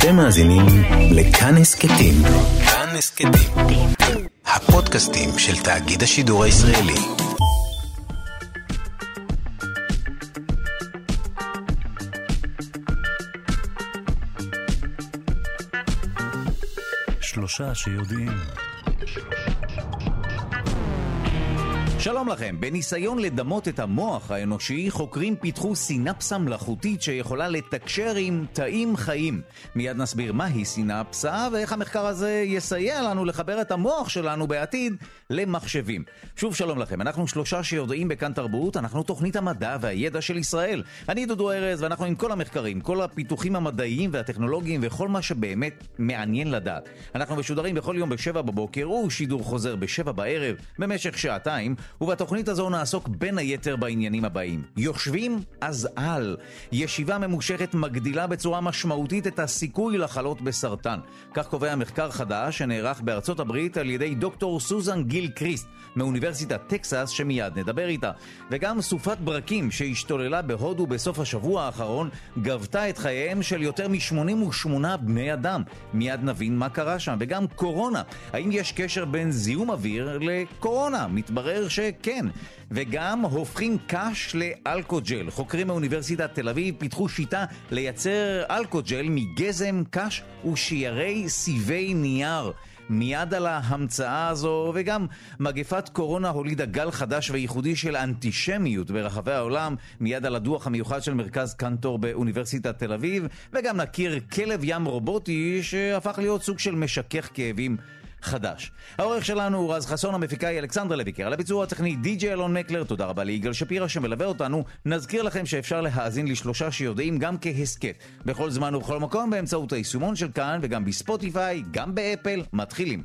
אתם מאזינים לכאן הסכתים. כאן הסכתים, הפודקאסטים של תאגיד השידור הישראלי. שלושה שיודעים. שלום לכם, בניסיון לדמות את המוח האנושי, חוקרים פיתחו סינפסה מלאכותית שיכולה לתקשר עם תאים חיים. מיד נסביר מהי סינפסה ואיך המחקר הזה יסייע לנו לחבר את המוח שלנו בעתיד למחשבים. שוב שלום לכם, אנחנו שלושה שיודעים בכאן תרבות, אנחנו תוכנית המדע והידע של ישראל. אני דודו ארז ואנחנו עם כל המחקרים, כל הפיתוחים המדעיים והטכנולוגיים וכל מה שבאמת מעניין לדעת. אנחנו משודרים בכל יום ב7 בבוקר ושידור חוזר ב7 בערב במשך שעתיים. ובתוכנית הזו נעסוק בין היתר בעניינים הבאים. יושבים אז על. ישיבה ממושכת מגדילה בצורה משמעותית את הסיכוי לחלות בסרטן. כך קובע מחקר חדש שנערך בארצות הברית על ידי דוקטור סוזן גילקריסט מאוניברסיטת טקסס שמיד נדבר איתה. וגם סופת ברקים שהשתוללה בהודו בסוף השבוע האחרון גבתה את חייהם של יותר מ-88 בני אדם. מיד נבין מה קרה שם. וגם קורונה. האם יש קשר בין זיהום אוויר לקורונה? מתברר שכן. וגם הופכים קש לאלכוג'ל. חוקרים מאוניברסיטת תל אביב פיתחו שיטה לייצר אלכוג'ל מגזם, קש ושיירי סיבי נייר. מיד על ההמצאה הזו, וגם מגפת קורונה הולידה גל חדש וייחודי של אנטישמיות ברחבי העולם. מיד על הדוח המיוחד של מרכז קנטור באוניברסיטת תל אביב, וגם נכיר כלב ים רובוטי שהפך להיות סוג של משכך כאבים חדש. העורך שלנו הוא רז חסון, המפיקה היא אלכסנדרה לויקר, על הביצוע הטכני די.ג'יי אלון מקלר. תודה רבה ליגאל שפירא שמלווה אותנו. נזכיר לכם שאפשר להאזין לשלושה שיודעים גם כהסקט בכל זמן ובכל מקום באמצעות היישומון של כאן, וגם בספוטיפיי, גם באפל. מתחילים.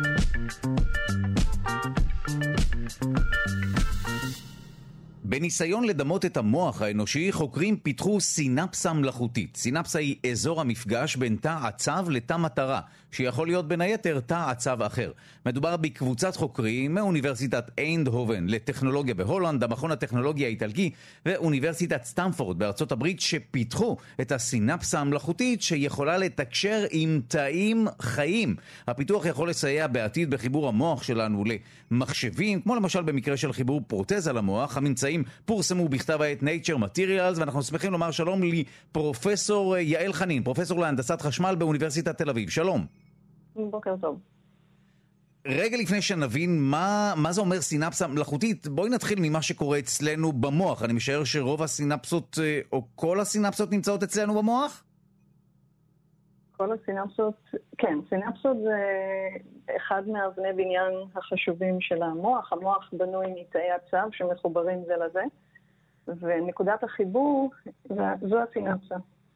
בניסיון לדמות את המוח האנושי, חוקרים פיתחו סינפסה מלאכותית. סינפסה היא אזור המפגש בין תא עצב לתא מטרה, שיכול להיות בין היתר תא עצב אחר. מדובר בקבוצת חוקרים מאוניברסיטת איינדהובן לטכנולוגיה בהולנד, המכון הטכנולוגי האיטלקי ואוניברסיטת סטנפורד בארצות הברית, שפיתחו את הסינפסה המלאכותית שיכולה לתקשר עם תאים חיים. הפיתוח יכול לסייע בעתיד בחיבור המוח שלנו למחשבים, כמו למשל במקרה של חיבור פרוטזה למוח. הממצאים פורסמו בכתב העת Nature Materials, ואנחנו שמחים לומר שלום לפרופסור יעל חנין, פרופסור להנדסת חשמל באוניברסיטת תל אביב. שלום. בוקר טוב. רגע לפני שנבין מה זה אומר סינפסה מלאכותית, בואי נתחיל ממה שקורה אצלנו במוח. אני משער שרוב הסינפסות או כל הסינפסות נמצאות אצלנו במוח? כל הסינפסות, כן, סינפסות זה אחד מאבני בניין החשובים של המוח. המוח בנוי מתאי עצב שמחוברים זה לזה, ונקודת החיבור זו הסינפסה.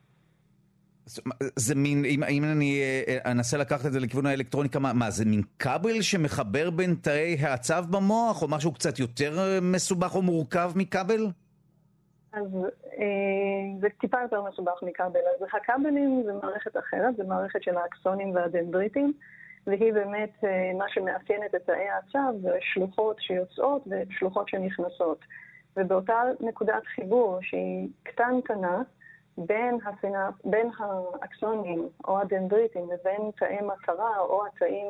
זה מין, אם אני אנסה לקחת את זה לכיוון האלקטרוניקה, מה זה מין כבל שמחבר בין תאי העצב במוח, או משהו קצת יותר מסובך או מורכב מכבל? אז זה טיפה יותר מסובך מכבל. אז הכבלים זה מערכת אחרת, זה מערכת של האקסונים והדנדריטים, והיא באמת מה שמאפיינת את תאי העצב, זה שלוחות שיוצאות ושלוחות שנכנסות. ובאותה נקודת חיבור שהיא קטנטנה, בין האקסונים או הדנדריטים לבין תאי מטרה או התאים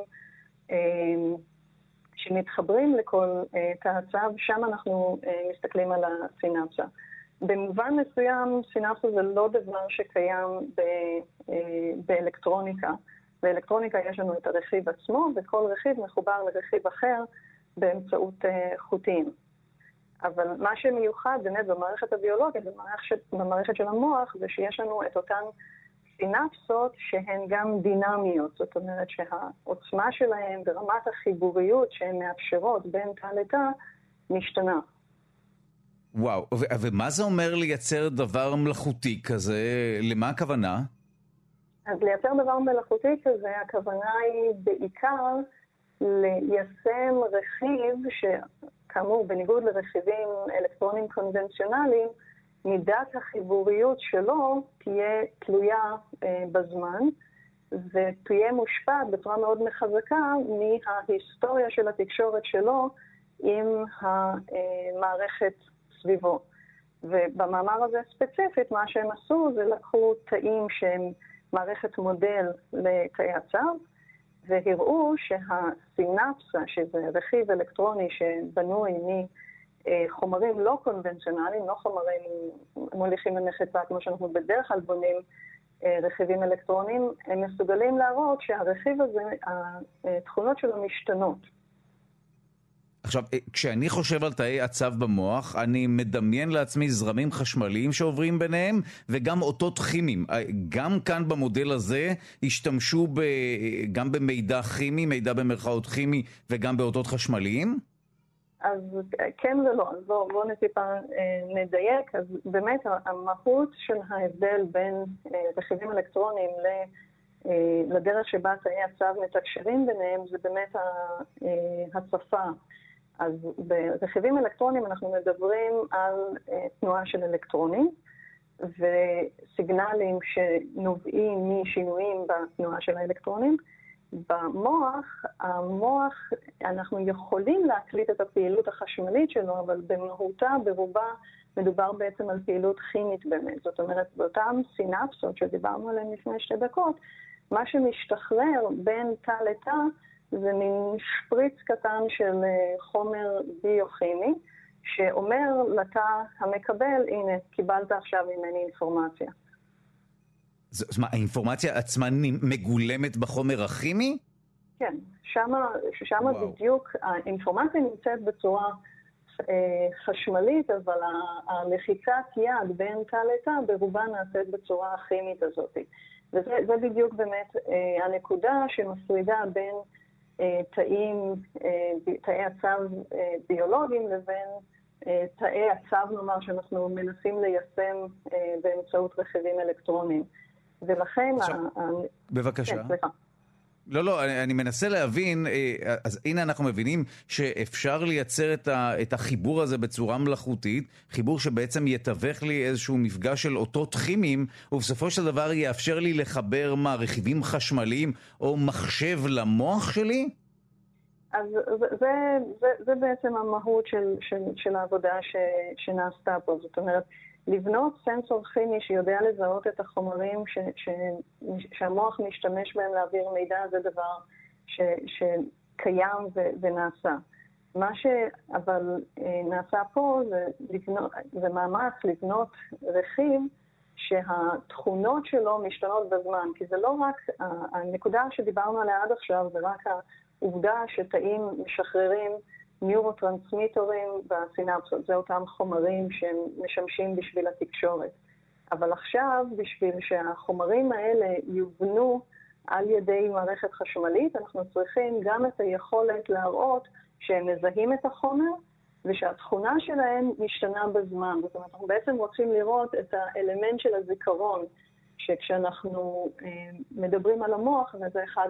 שמתחברים לכל תא עצב, שם אנחנו מסתכלים על הסינפסה. במובן מסוים סינפסה זה לא דבר שקיים באלקטרוניקה. באלקטרוניקה יש לנו את הרכיב עצמו, וכל רכיב מחובר לרכיב אחר באמצעות חוטים. אבל מה שמיוחד באמת במערכת הביולוגית, במערכת של המוח, זה שיש לנו את אותן סינפסות שהן גם דינמיות. זאת אומרת שהעוצמה שלהן ברמת החיבוריות שהן מאפשרות בין תא לתא משתנה. וואו, ומה זה אומר לייצר דבר מלאכותי כזה? למה הכוונה? אז לייצר דבר מלאכותי כזה, הכוונה היא בעיקר ליישם רכיב כאמור, בניגוד לרכיבים אלקטרונים קונבנציונליים, מידת החיבוריות שלו תהיה תלויה בזמן, ותהיה מושפעת בצורה מאוד מחזקה מההיסטוריה של התקשורת שלו עם המערכת סביבו. ובמאמר הזה ספציפית, מה שהם עשו זה לקחו תאים שהם מערכת מודל לתאי הצו, והראו שהסינפסה, שזה רכיב אלקטרוני שבנוי מחומרים לא קונבנציונליים, לא חומרים מוליכים למחצה, כמו שאנחנו בדרך כלל בונים רכיבים אלקטרוניים, הם מסוגלים להראות שהרכיב הזה, התכונות שלו משתנות. עכשיו, כשאני חושב על תאי הצו במוח, אני מדמיין לעצמי זרמים חשמליים שעוברים ביניהם, וגם אותות כימיים. גם כאן במודל הזה השתמשו גם במידע כימי, מידע במרכאות כימי, וגם באותות חשמליים? אז כן ולא, אז בואו נטיפה נדייק. אז באמת המהות של ההבדל בין רכיבים אלקטרוניים לדרך שבה תאי הצו מתקשרים ביניהם, זה באמת הצפה. אז ברכיבים אלקטרוניים אנחנו מדברים על תנועה של אלקטרונים וסיגנלים שנובעים משינויים בתנועה של האלקטרונים. המוח, אנחנו יכולים להקליט את הפעילות החשמלית שלו, אבל במהותה, ברובה, מדובר בעצם על פעילות כימית באמת. זאת אומרת, באותן סינפסות שדיברנו עליהן לפני 2 דקות, מה שמשתחרר בין תא לתא, זה מין שפריץ קטן של חומר ביוכימי, שאומר לתא המקבל, הנה, קיבלת עכשיו ממני אינפורמציה. זאת אומרת, האינפורמציה עצמה מגולמת בחומר הכימי? כן, שמה בדיוק האינפורמציה נמצאת בצורה חשמלית, אבל הלחיקת יד בין תא לתא ברובה נעשית בצורה הכימית הזאת. וזה בדיוק באמת הנקודה שמפרידה בין תאי הצו ביולוגיים לבין תאי הצו, נאמר, שאנחנו מנסים ליישם באמצעות רכיבים אלקטרוניים. ולכן... בבקשה. כן, סליחה. לא, אני מנסה להבין, אז הנה אנחנו מבינים שאפשר לייצר את החיבור הזה בצורה מלאכותית, חיבור שבעצם יתווך לי איזשהו מפגש של אותות כימיים, ובסופו של דבר יאפשר לי לחבר רכיבים חשמליים או מחשב למוח שלי? אז זה בעצם המהות של העבודה שנעשתה פה. זאת אומרת, לבנות סנסור כימי שיודע לזהות את החומרים שהמוח משתמש בהם להעביר מידע, זה דבר שקיים ונעשה. מה אבל נעשה פה זה מאמץ לבנות רכיב שהתכונות שלו משתנות בזמן, כי זה לא רק, הנקודה שדיברנו עליה עד עכשיו, זה רק העובדה שתאים משחררים ניורוטרנסמיטורים בסינפסות, זה אותם חומרים שהם משמשים בשביל התקשורת. אבל עכשיו, בשביל שהחומרים האלה יובנו על ידי מערכת חשמלית, אנחנו צריכים גם את היכולת להראות שהם מזהים את החומר, ושהתכונה שלהם משתנה בזמן. זאת אומרת, אנחנו בעצם רוצים לראות את האלמנט של הזיכרון, שכשאנחנו מדברים על המוח, וזה אחד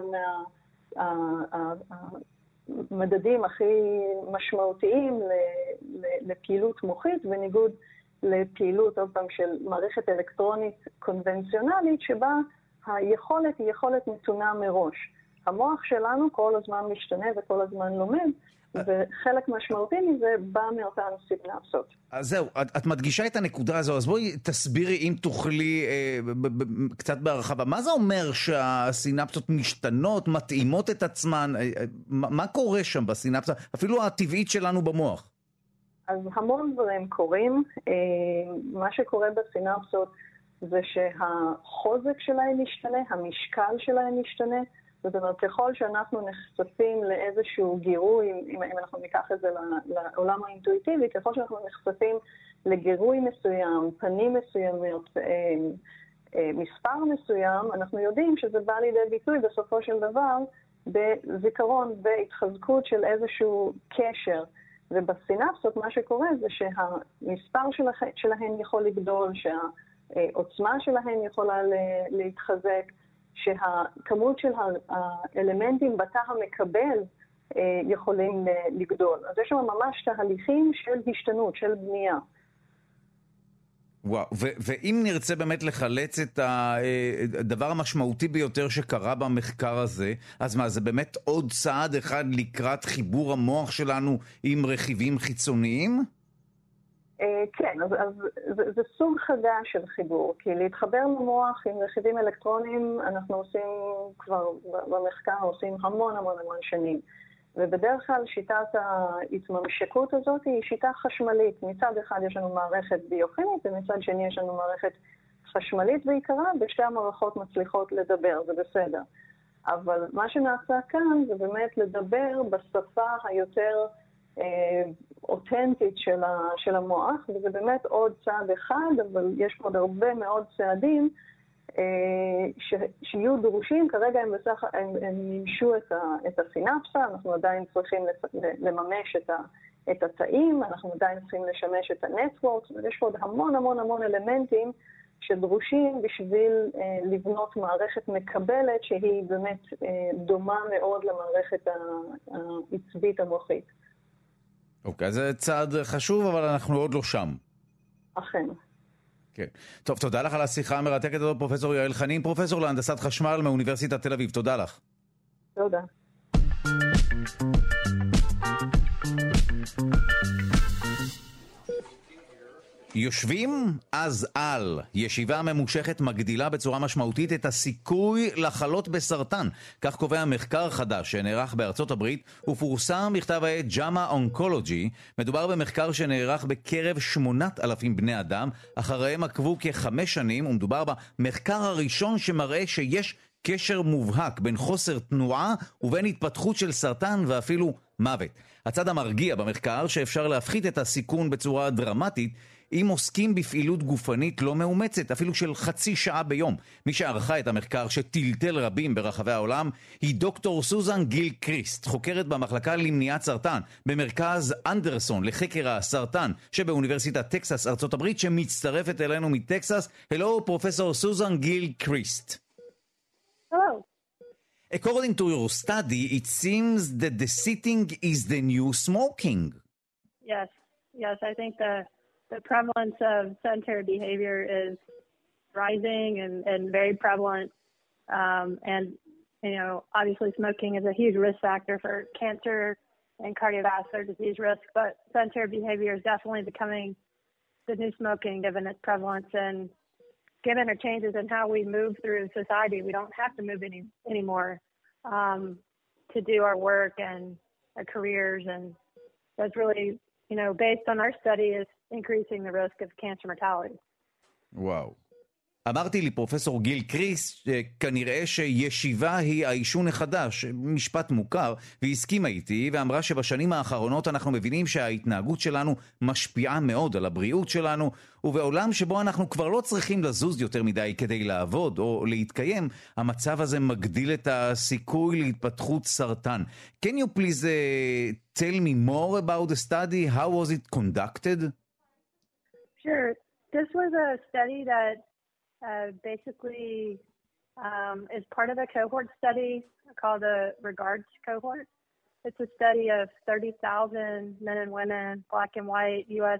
מדדים הכי משמעותיים לפעילות מוחית, בניגוד לפעילות, עוד פעם, של מערכת אלקטרונית קונבנציונלית, שבה היכולת היא יכולת נתונה מראש. המוח שלנו כל הזמן משתנה וכל הזמן לומד, וחלק משמעותי מזה בא מאותן סינפסות. אז זהו, את מדגישה את הנקודה הזו, אז בואי תסבירי אם תוכלי קצת בהרחבה. מה זה אומר שהסינפסות משתנות, מתאימות את עצמן? מה קורה שם בסינפסה, אפילו הטבעית שלנו במוח? אז המון דברים קורים. מה שקורה בסינפסות זה שהחוזק שלהם משתנה, המשקל שלהם משתנה. זאת אומרת, ככל שאנחנו נחשפים לאיזשהו גירוי, אם אנחנו ניקח את זה לעולם האינטואיטיבי, ככל שאנחנו נחשפים לגירוי מסוים, פנים מסוימות, מספר מסוים, אנחנו יודעים שזה בא לידי ביטוי בסופו של דבר בזיכרון, בהתחזקות של איזשהו קשר. ובסינפסות מה שקורה זה שהמספר שלהן יכול לגדול, שהעוצמה שלהן יכולה להתחזק, שהכמות של האלמנטים בתא המקבל יכולים לגדול. אז יש שם ממש תהליכים של השתנות, של בנייה. וואו, ואם נרצה באמת לחלץ את הדבר המשמעותי ביותר שקרה במחקר הזה, אז מה, זה באמת עוד צעד אחד לקראת חיבור המוח שלנו עם רכיבים חיצוניים? כן, אז זה סוג חדש של חיבור, כי להתחבר למוח עם רכיבים אלקטרוניים אנחנו עושים כבר במחקר, עושים המון שנים. ובדרך כלל שיטת ההתממשקות הזאת היא שיטה חשמלית. מצד אחד יש לנו מערכת ביוכימית, ומצד שני יש לנו מערכת חשמלית בעיקרה, ושתי המערכות מצליחות לדבר, זה בסדר. אבל מה שנעשה כאן זה באמת לדבר בשפה היותר אותנטית של המוח, וזה באמת עוד צעד אחד, אבל יש עוד הרבה מאוד צעדים שיהיו דרושים. כרגע הם מימשו את הסינפסה, אנחנו עדיין צריכים לממש את התאים, אנחנו עדיין צריכים לשמש את הנטוורק, ויש עוד המון אלמנטים שדרושים בשביל לבנות מערכת מקבלת שהיא באמת דומה מאוד למערכת העצבית המוחית. אוקיי, זה צעד חשוב, אבל אנחנו עוד לא שם. אכן. כן. טוב, תודה לך על השיחה המרתקת הזאת, פרופסור יעל חנין, פרופסור להנדסת חשמל מאוניברסיטת תל אביב. תודה לך. תודה. יושבים אז על ישיבה ממושכת מגדילה בצורה משמעותית את הסיכוי לחלות בסרטן. כך קובע מחקר חדש שנערך בארצות הברית ופורסם בכתב העת JAMA Oncology. מדובר במחקר שנערך בקרב 8,000 בני אדם, אחריהם עקבו כ5 שנים, ומדובר במחקר הראשון שמראה שיש קשר מובהק בין חוסר תנועה ובין התפתחות של סרטן ואפילו מוות. הצד המרגיע במחקר שאפשר להפחית את הסיכון בצורה דרמטית אם עוסקים בפעילות גופנית לא מאומצת, אפילו של חצי שעה ביום. מי שערכה את המחקר שטלטל רבים ברחבי העולם היא דוקטור סוזן גיל קריסט, חוקרת במחלקה למניעת סרטן במרכז אנדרסון לחקר הסרטן שבאוניברסיטת טקסס ארצות הברית, שמצטרפת אלינו מטקסס. Hello, Professor Susan Gill Christ. Hello. According to your study, it seems that the sitting is the new smoking. Yes, I think the prevalence of sedentary behavior is rising and very prevalent. And, you know, obviously smoking is a huge risk factor for cancer and cardiovascular disease risk, but sedentary behavior is definitely becoming the new smoking given its prevalence and given the changes in how we move through society. We don't have to move anymore to do our work and our careers. And that's really, you know, based on our study, is increasing the risk of cancer mortality. וואו. אמרתי לי פרופסור גיל קריס שכנראה שישיבה היא העישון החדש, משפט מוכר, והיא הסכימה איתי ואמרה שבשנים האחרונות אנחנו מבינים שההתנהגות שלנו משפיעה מאוד על הבריאות שלנו, ובעולם שבו אנחנו כבר לא צריכים לזוז יותר מדי כדי לעבוד או להתקיים, המצב הזה מגדיל את הסיכוי להתפתחות סרטן. Can you please tell me more about the study? How was it conducted? Sure. This was a study that basically is part of a cohort study called the REGARDS cohort. It's a study of 30,000 men and women, black and white, U.S.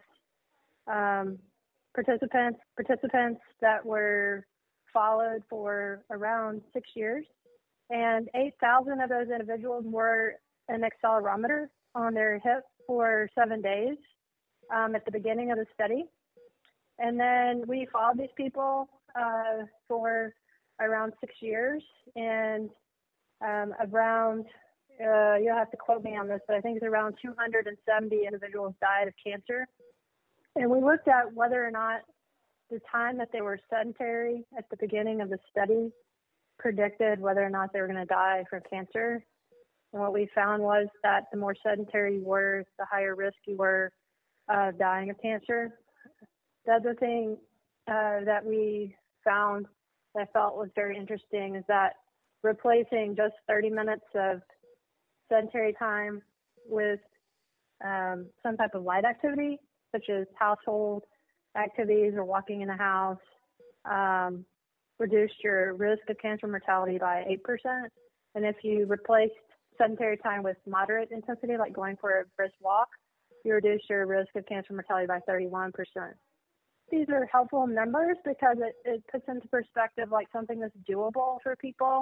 participants that were followed for around 6 years. And 8,000 of those individuals wore an accelerometer on their hip for 7 days at the beginning of the study. And then we followed these people for around 6 years, and around, you'll have to quote me on this, but I think it's around 270 individuals died of cancer. And we looked at whether or not the time that they were sedentary at the beginning of the study predicted whether or not they were going to die from cancer. And what we found was that the more sedentary you were, the higher risk you were of dying of cancer. The other thing that we found that I felt was very interesting is that replacing just 30 minutes of sedentary time with some type of light activity, such as household activities or walking in the house, reduced your risk of cancer mortality by 8%. And if you replaced sedentary time with moderate intensity, like going for a brisk walk, you reduce your risk of cancer mortality by 31%. These are helpful numbers because it puts into perspective like something that's doable for people.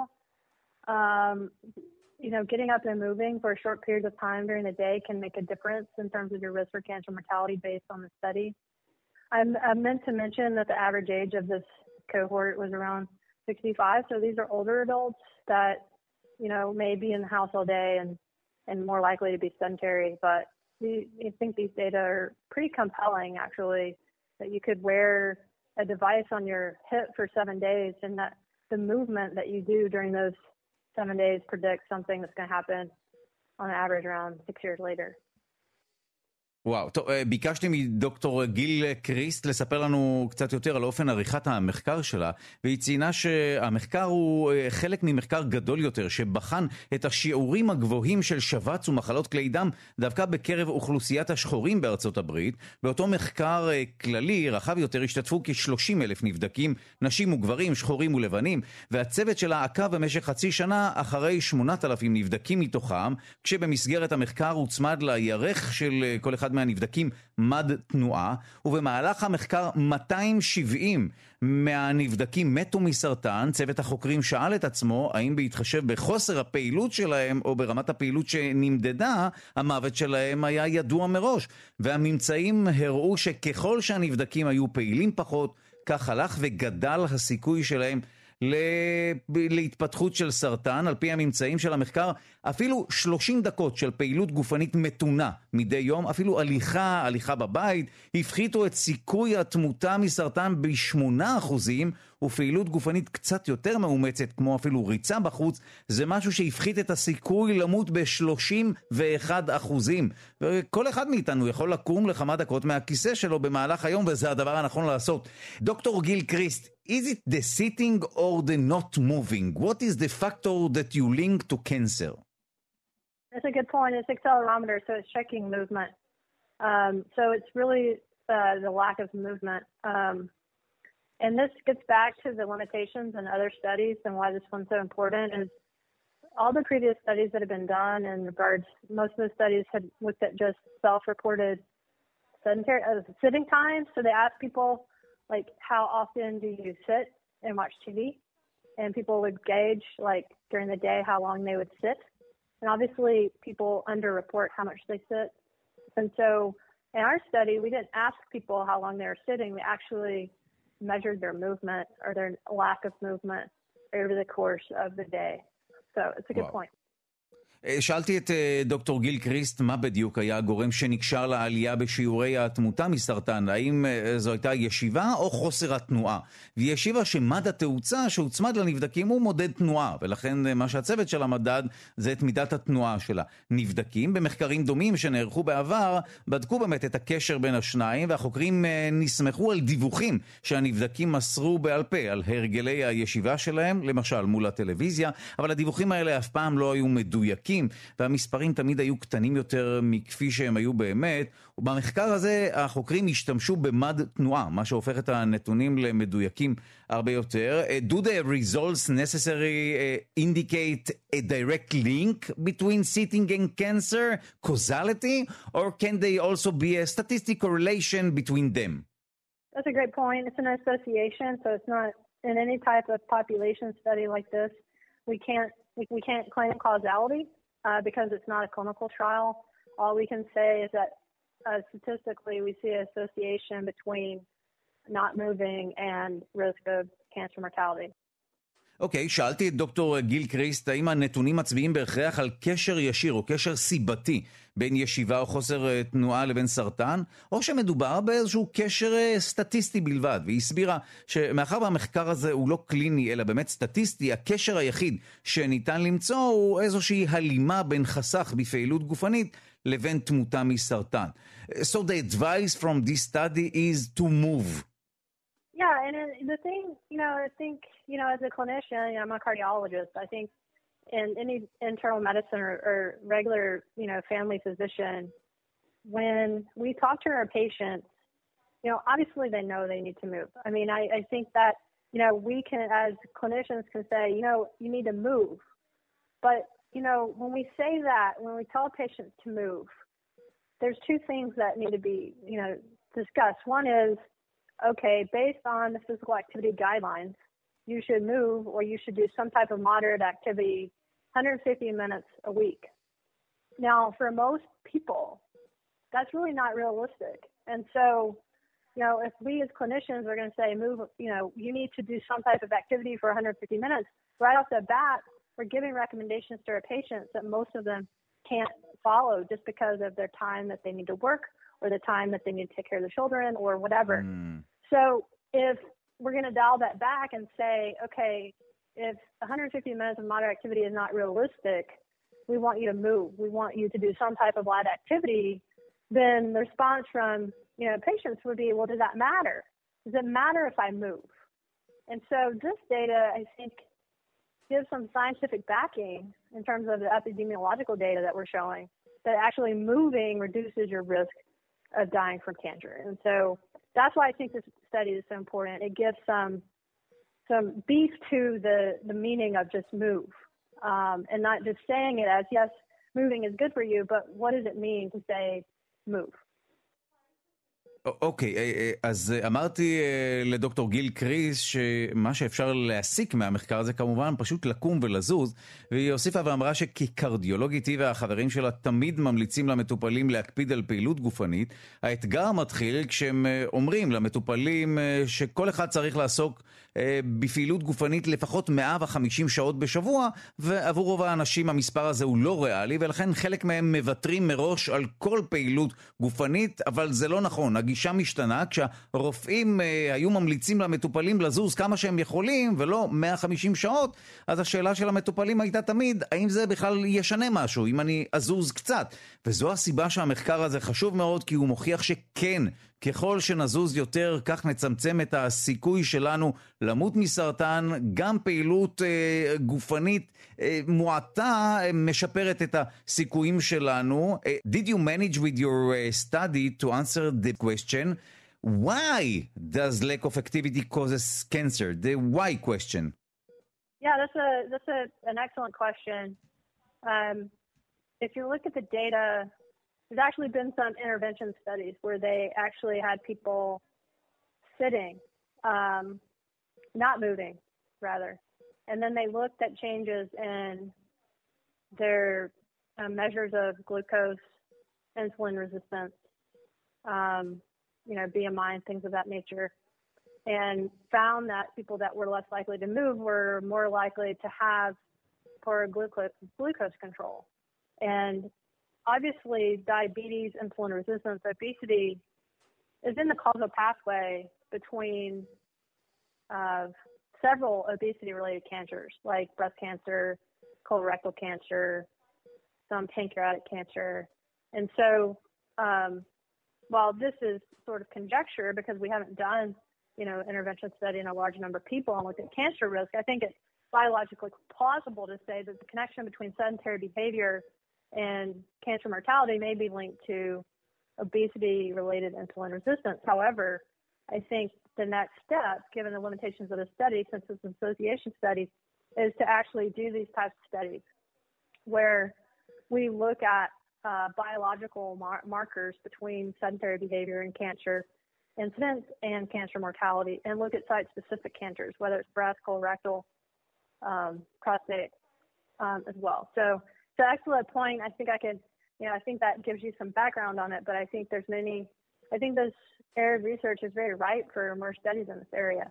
You know, getting up and moving for a short period of time during the day can make a difference in terms of your risk for cancer mortality based on the study. I meant to mention that the average age of this cohort was around 65. So these are older adults that, may be in the house all day and more likely to be sedentary. But I think these data are pretty compelling, actually, that you could wear a device on your hip for 7 days and that the movement that you do during those 7 days predicts something that's going to happen on average around 6 years later. וואו, טוב, ביקשתי מדוקטור גיל קריסט לספר לנו קצת יותר על אופן עריכת המחקר שלה, והיא ציינה שהמחקר הוא חלק ממחקר גדול יותר, שבחן את השיעורים הגבוהים של שבץ ומחלות כלי דם, דווקא בקרב אוכלוסיית השחורים בארצות הברית. באותו מחקר כללי, רחב יותר, השתתפו כ-30,000 נבדקים, נשים וגברים, שחורים ולבנים, והצוות שלה עקב במשך חצי שנה אחרי 8,000 נבדקים מתוכם, כשבמסגרת המחקר הוצמד לירך של כל אחד מהנבדקים מד תנועה, ובמהלך המחקר 270 מהנבדקים מתו מסרטן. צוות החוקרים שאל את עצמו האם בהתחשב בחוסר הפעילות שלהם או ברמת הפעילות שנמדדה, המוות שלהם היה ידוע מראש, והממצאים הראו שככל שהנבדקים היו פעילים פחות, כך הלך וגדל הסיכוי שלהם להתפתחות של סרטן. על פי הממצאים של המחקר, אפילו 30 דקות של פעילות גופנית מתונה מדי יום, אפילו הליכה בבית, הפחיתו את סיכוי התמותה מסרטן ב8%, ופעילות גופנית קצת יותר מאומצת, כמו אפילו ריצה בחוץ, זה משהו שהפחית את הסיכוי למות ב31%. וכל אחד מאיתנו יכול לקום לכמה דקות מהכיסא שלו במהלך היום, וזה הדבר הנכון לעשות. דוקטור גיל קריסט, is it the sitting or the not moving? What is the factor that you link to cancer? That's a good point. It's accelerometer, so it's checking movement. So it's really the lack of movement. And this gets back to the limitations in other studies and why this one's so important is all the previous studies that have been done in regards, most of the studies had looked at just self-reported sedentary sitting time. So they asked people, like, how often do you sit and watch TV? And people would gauge, like, during the day how long they would sit. And obviously people underreport how much they sit. And so in our study, we didn't ask people how long they were sitting. We actually measured their movement or their lack of movement over the course of the day. So it's a good point. שאלתי את דוקטור גיל קריסט מה בדיוק היה הגורם שנקשר לעלייה בשיעורי התמותה מסרטן, האם זו הייתה ישיבה או חוסר התנועה, והיא השיבה שמד התאוצה שהוצמד לנבדקים הוא מודד תנועה, ולכן מה שהצוות של המדד זה את מידת התנועה שלה. נבדקים במחקרים דומים שנערכו בעבר בדקו באמת את הקשר בין השניים, והחוקרים נסמכו על דיווחים שהנבדקים מסרו בעל פה על הרגלי הישיבה שלהם, למשל מול הטלוויזיה, אבל הדיווחים האלה אף פעם לא היו מדויקים, והמספרים תמיד היו קטנים יותר מכפי שהם היו באמת. ובמחקר הזה החוקרים השתמשו במד תנועה, מה שהופך את הנתונים למדויקים הרבה יותר. Do the results necessary indicate a direct link between sitting and cancer, causality, or can they also be a statistical correlation between them? That's a great point. It's an association, so it's not in any type of population study like this. We can't claim causality because it's not a clinical trial. All we can say is that statistically we see an association between not moving and risk of cancer mortality. אוקיי, שאלתי את דוקטור גיל קריסט האם הנתונים מצביעים בהכרח על קשר ישיר או קשר סיבתי בין ישיבה או חוסר תנועה לבין סרטן, או שמדובר באיזשהו קשר סטטיסטי בלבד. והיא הסבירה שמאחר והמחקר הזה הוא לא קליני אלא באמת סטטיסטי, הקשר היחיד שניתן למצוא הוא איזושהי הלימה בין חסך בפעילות גופנית לבין תמותה מסרטן. So the advice from this study is to move. Yeah, and the thing, I think, as a clinician, I'm a cardiologist. I think in any internal medicine or regular, family physician, when we talk to our patients, obviously they know they need to move. I mean, I think that, we can, as clinicians can say, you need to move. But, when we say that, when we tell patients to move, there's two things that need to be, discussed. One is, okay, based on the physical activity guidelines, you should move or you should do some type of moderate activity 150 minutes a week. Now, for most people, that's really not realistic. And so if we as clinicians are going to say, you need to do some type of activity for 150 minutes, right off the bat, we're giving recommendations to our patients that most of them can't follow just because of their time that they need to work or the time that they need to take care of the children or whatever. So if we're going to dial that back and say, okay, if 150 minutes of moderate activity is not realistic, we want you to move. We want you to do some type of light activity. Then the response from patients would be, well, does that matter? Does it matter if I move? And so this data, I think, gives some scientific backing in terms of the epidemiological data that we're showing that actually moving reduces your risk of dying from cancer. And so that's why I think this study is so important. It gives some beef to the meaning of just move, and not just saying it as, yes, moving is good for you, but what does it mean to say move? אוקיי, אז אמרתי לדוקטור גיל קריס שמה שאפשר להסיק מהמחקר הזה כמובן פשוט לקום ולזוז, והיא הוסיפה ואמרה שכקרדיולוגית היא והחברים שלה תמיד ממליצים למטופלים להקפיד על פעילות גופנית. האתגר מתחיל כשהם אומרים למטופלים שכל אחד צריך לעסוק בפעילות גופנית לפחות 150 שעות בשבוע, ועבור רוב האנשים המספר הזה הוא לא ריאלי, ולכן חלק מהם מבטרים מראש על כל פעילות גופנית, אבל זה לא נכון. הגישה משתנה כשהרופאים היו ממליצים למטופלים לזוז כמה שהם יכולים ולא 150 שעות, אז השאלה של המטופלים הייתה תמיד האם זה בכלל ישנה משהו, אם אני אזוז קצת. וזו הסיבה שהמחקר הזה חשוב מאוד, כי הוא מוכיח שכן, ככל שנזוז יותר, כך נצמצם את הסיכוי שלנו למות מסרטן. גם פעילות גופנית מועטה משפרת את הסיכויים שלנו. Did you manage with your study to answer the question, why does lack of activity causes cancer? The why question. Yeah, that's an excellent question. If you look at the data, there's actually been some intervention studies where they actually had people sitting, not moving, rather. And then they looked at changes in their measures of glucose, insulin resistance, BMI and things of that nature, and found that people that were less likely to move were more likely to have poor glucose control. And obviously, diabetes, insulin resistance, obesity is in the causal pathway between several obesity-related cancers, like breast cancer, colorectal cancer, some pancreatic cancer. And so while this is sort of conjecture because we haven't done, intervention study in a large number of people and looked at cancer risk, I think it's biologically plausible to say that the connection between sedentary behavior and cancer mortality may be linked to obesity-related insulin resistance. However, I think the next step, given the limitations of the study, since it's an association study, is to actually do these types of studies where we look at biological markers between sedentary behavior and cancer incidence and cancer mortality, and look at site-specific cancers, whether it's breast, colorectal, prostate as well. So excellent point. I think I think that gives you some background on it, but I think this area of research is very ripe for more studies in this area.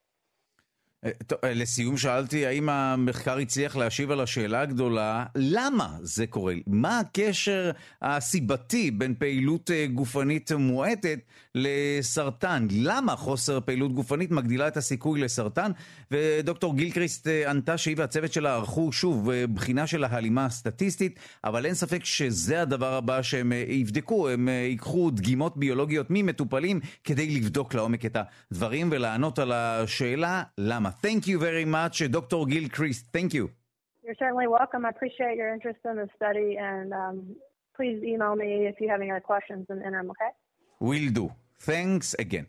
לסיום שאלתי האם המחקר הצליח להשיב על השאלה הגדולה, למה זה קורה? מה הקשר הסיבתי בין פעילות גופנית מועטת לסרטן? למה חוסר פעילות גופנית מגדילה את הסיכוי לסרטן? ודוקטור גילקריסט ענתה שהיא והצוות שלה ערכו שוב בחינה של ההלימה הסטטיסטית, אבל אין ספק שזה הדבר הבא שהם יבדקו. הם ייקחו דגימות ביולוגיות ממטופלים כדי לבדוק לעומק את הדברים ולענות על השאלה למה. Thank you very much, Dr. Gilchrist. Thank you. You're certainly welcome. I appreciate your interest in the study, and please email me if you have any other questions in the interim, okay? Will do. Thanks again.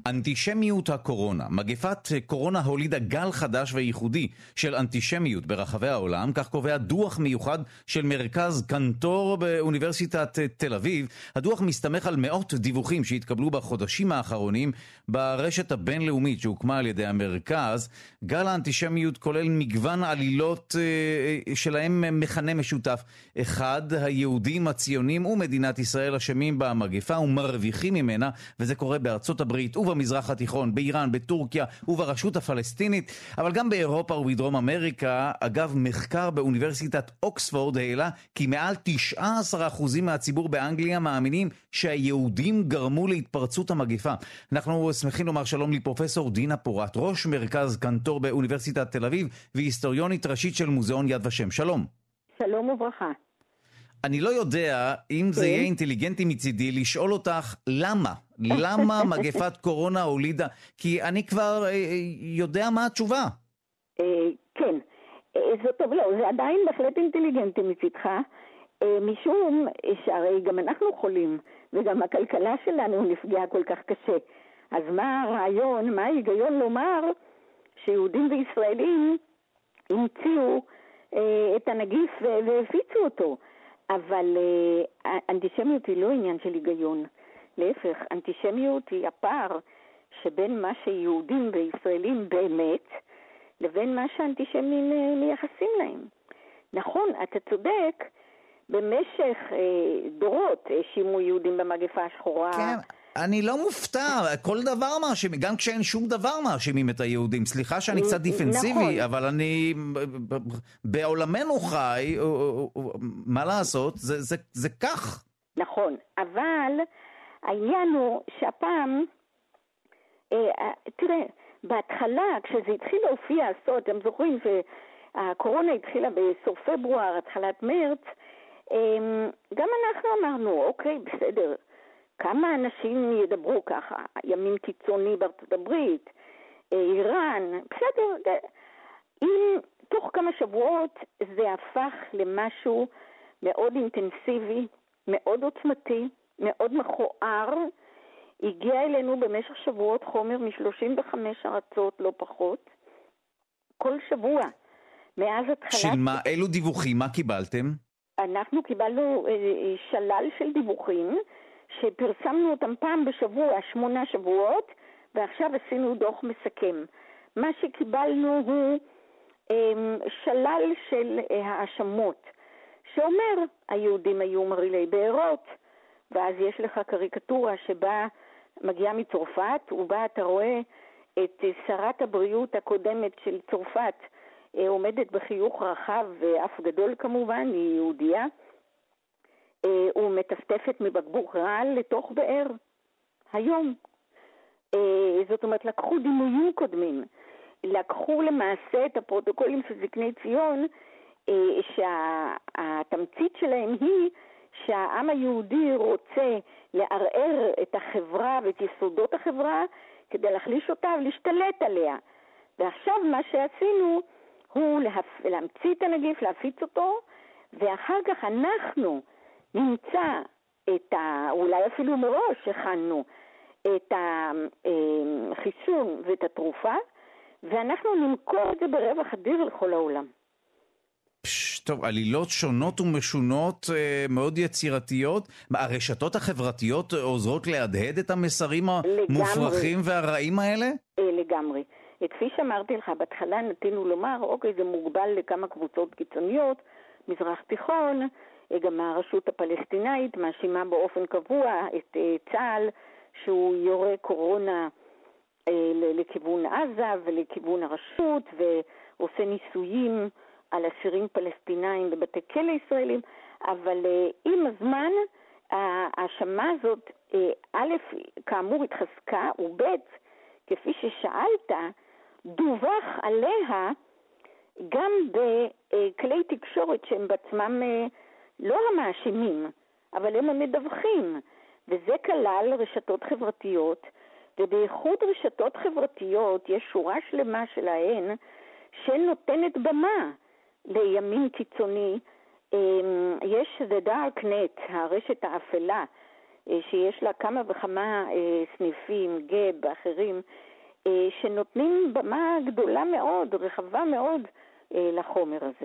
אנטישמיות הקורונה. מגפת קורונה הולידה גל חדש וייחודי של אנטישמיות ברחבי העולם, כך קובע דוח מיוחד של מרכז קנטור באוניברסיטת תל אביב. הדוח מסתמך על מאות דיווחים שהתקבלו בחודשים האחרונים ברשת הבינלאומית שהוקמה על ידי המרכז. גל האנטישמיות כולל מגוון עלילות שלהם מכנה משותף. אחד, היהודים הציונים ומדינת ישראל אשמים במגפה ומרוויחים ממנה, וזה קורה בארצות הברית ובמזרח התיכון, באיראן, בטורקיה וברשות הפלסטינית, אבל גם באירופה ובדרום אמריקה. אגב, מחקר באוניברסיטת אוקספורד העלה כי מעל 19% מהציבור באנגליה מאמינים שהיהודים גרמו להתפרצות המגפה. אנחנו שמחים לומר שלום לפרופסור דינה פורת, ראש מרכז קנטור באוניברסיטת תל אביב והיסטוריונית ראשית של מוזיאון יד ושם. שלום. שלום וברכה. אני לא יודע אם זה יהיה אינטליגנטי מצידי לשאול אותך למה מגפת קורונה הולידה, כי אני כבר יודע מה התשובה. כן, זה טוב, לא, זה עדיין בהחלט אינטליגנטי מצדך, משום שהרי גם אנחנו חולים, וגם הכלכלה שלנו נפגעה כל כך קשה. אז מה הרעיון, מה ההיגיון לומר שיהודים וישראלים המציאו את הנגיף והפיצו אותו? אבל אנטישמיות היא לא עניין של היגיון. להפך, אנטישמיות היא הפער שבין מה שיהודים וישראלים באמת, לבין מה שהאנטישמים מייחסים להם. נכון, אתה צודק, במשך דורות האשימו יהודים במגפה השחורה. כן, אני לא מופתע, כל דבר מאשימים, גם כשאין שום דבר מאשימים את היהודים. סליחה שאני קצת דיפנסיבי, נכון. אבל אני בעולמנו חי, מה לעשות, זה כך. נכון, אבל העניין הוא שהפעם, תראה, בהתחלה, כשזה התחיל להופיע הסוד, אתם זוכרים שהקורונה התחילה בסוף פברואר, התחלת מרץ, גם אנחנו אמרנו, אוקיי, בסדר, כמה אנשים ידברו ככה? ימין קיצוני בארצות הברית, איראן, בסדר. אם תוך כמה שבועות זה הפך למשהו מאוד אינטנסיבי, מאוד עוצמתי, מאוד מכוער, הגיע אלינו במשך שבועות חומר מ-35 ארצות, לא פחות, כל שבוע. מאז התחלת... של מה? אילו דיווחים? מה קיבלתם? אנחנו קיבלנו שלל של דיווחים, שפרסמנו אותם פעם בשבוע, 8 שבועות, ועכשיו עשינו דוח מסכם. מה שקיבלנו הוא שלל של האשמות, שאומר, היהודים היו מרעילי בארות, ואז יש לך קריקטורה שבה מגיעה מצרפת, ובה אתה רואה את שרת הבריאות הקודמת של צרפת, עומדת בחיוך רחב ואף גדול כמובן, היא יהודייה, ומטפטפת מבקבוק רעל לתוך באר. היום. זאת אומרת, לקחו דימויים קודמים. לקחו למעשה את הפרוטוקולים של זקני ציון, שהתמצית שלהם היא שהעם היהודי רוצה לערער את החברה ואת יסודות החברה כדי להחליש אותה ולהשתלט עליה. ועכשיו מה שעשינו הוא להמציא את הנגיף, להפיץ אותו, ואחר כך אנחנו נמצא אולי אפילו מראש הכנו את החיסון ואת התרופה, ואנחנו נמכור את זה ברווח אדיר לכל העולם. טוב, עלילות שונות ומשונות, מאוד יצירתיות. הרשתות החברתיות עוזרות להדהד את המסרים המופרכים והרעים האלה? לגמרי. כפי שאמרתי לך, בהתחלה נתינו לומר, אוקיי, זה מוגבל לכמה קבוצות קיצוניות, מזרח תיכון, גם הרשות הפלסטינאית מאשימה באופן קבוע את צה"ל שהוא יורה קורונה לכיוון עזה ולכיוון הרשות, ועושה ניסויים על אסירים פלסטינאים בבתי כלא ישראלים, אבל עם הזמן ההאשמה הזאת א', כאמור התחזקה, וב', כפי ששאלת, דווח עליה גם בכלי תקשורת שהם בעצמם לא המאשימים, אבל הם המדווחים, וזה כלל רשתות חברתיות, ובייחוד רשתות חברתיות יש שורה שלמה שלהן שנותנת במה לימין קיצוני. יש The Darknet, הרשת האפלה, שיש לה כמה וכמה סניפים, גב, אחרים, שנותנים במה גדולה מאוד, רחבה מאוד לחומר הזה.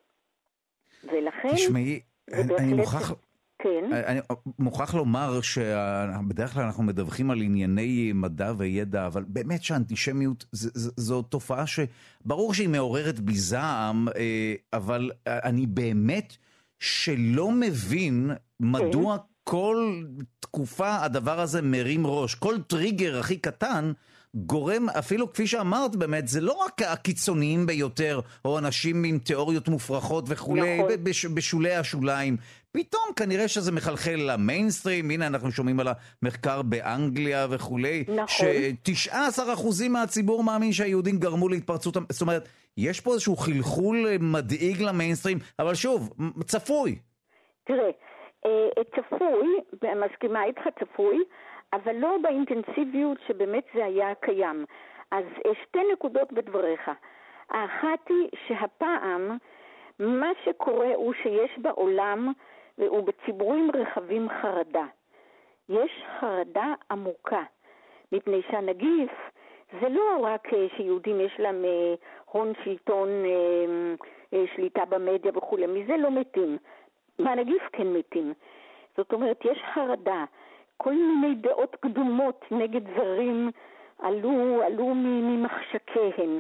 ולכן... תשמעי, אני כן. אני מוכרח לומר שבדרך כלל אנחנו מדווחים על ענייני מדע וידע, אבל באמת שהאנטישמיות זו תופעה שברור שהיא מעוררת בי זעם, אבל אני באמת שלא מבין מדוע כל תקופה הדבר הזה מרים ראש. כל טריגר הכי קטן גורם, אפילו כפי שאמרת באמת, זה לא רק הקיצוניים ביותר, או אנשים עם תיאוריות מופרכות וכולי, נכון. בשולי השוליים. פתאום כנראה שזה מחלחל למיינסטרים, הנה אנחנו שומעים על המחקר באנגליה וכולי, נכון. ש19% מהציבור מאמין שהיהודים גרמו להתפרצות, זאת אומרת, יש פה איזשהו חלחול מדאיג למיינסטרים, אבל שוב, צפוי. תראה, צפוי, מסכימה איתך צפוי, אבל לא באינטנסיביות שבאמת זה היה קיים. אז שתי נקודות בדבריך. האחת היא שהפעם מה שקורה הוא שיש בעולם ובציבורים רחבים חרדה. יש חרדה עמוקה, מפני שהנגיף זה לא רק שיהודים יש להם הון שלטון, שליטה במדיה וכו', מזה לא מתים. מהנגיף כן מתים. זאת אומרת, יש חרדה. כל מיני דעות קדומות נגד זרים עלו ממחשקיהן.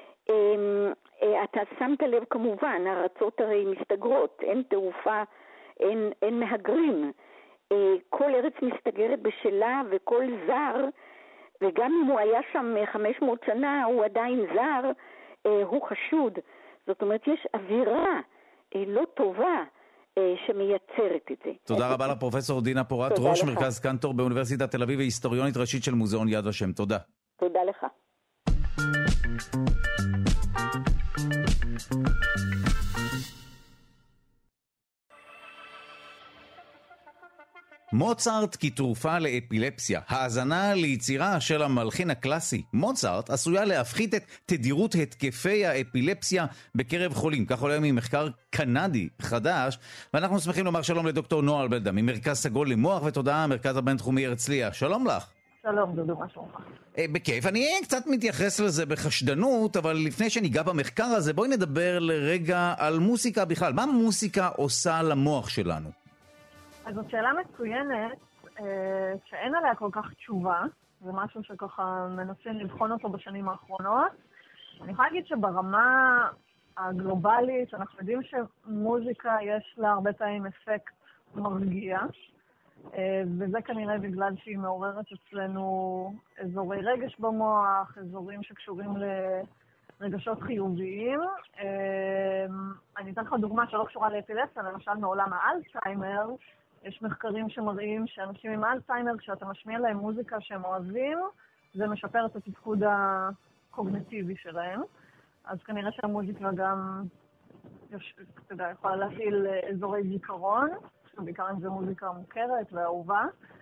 אתה שמת לב כמובן, הארצות הרי מסתגרות, אין תעופה, אין מהגרים. כל ארץ מסתגרת בשלה וכל זר, וגם אם הוא היה שם 500 שנה, הוא עדיין זר, הוא חשוד. זאת אומרת, יש אווירה לא טובה שמייצרת את זה. תודה רבה לפרופסור דינה פורת, ראש מרכז קנטור באוניברסיטת תל אביב והיסטוריונית ראשית של מוזיאון יד ושם. תודה. תודה לך. מוצרט כתרופה לאפילפסיה, האזנה ליצירה של המלחין הקלאסי. מוצרט עשויה להפחית את תדירות התקפי האפילפסיה בקרב חולים. כך עולה ממחקר קנדי חדש, ואנחנו שמחים לומר שלום לדוקטור נועה אלבלדה, ממרכז סגול למוח ותודעה, המרכז הבינתחומי הרצליה. שלום לך. שלום דודו, מה שלומך? בכיף, אני קצת מתייחס לזה בחשדנות, אבל לפני שניגע במחקר הזה, בואי נדבר לרגע על מוסיקה בכלל. מה מוסיקה עושה למוח שלנו? אז זאת שאלה מצוינת, שאין עליה כל כך תשובה, זה משהו שככה מנסים לבחון אותו בשנים האחרונות. אני יכולה להגיד שברמה הגלובלית, אנחנו יודעים שמוזיקה יש לה הרבה פעמים אפקט מרגיע, וזה כנראה בגלל שהיא מעוררת אצלנו אזורי רגש במוח, אזורים שקשורים לרגשות חיוביים. אני אתן לך דוגמה שלא קשורה לאפילפסיה, למשל מעולם האלצהיימר, יש מחקרים שמראים שאנשים עם אלצהיימר, כשאתה משמיע להם מוזיקה שהם אוהבים, זה משפר את התפקוד הקוגניטיבי שלהם. אז כנראה שהמוזיקה גם יכולה להפעיל אזורי זיכרון, בעיקר אם זו מוזיקה מוכרת ואהובה.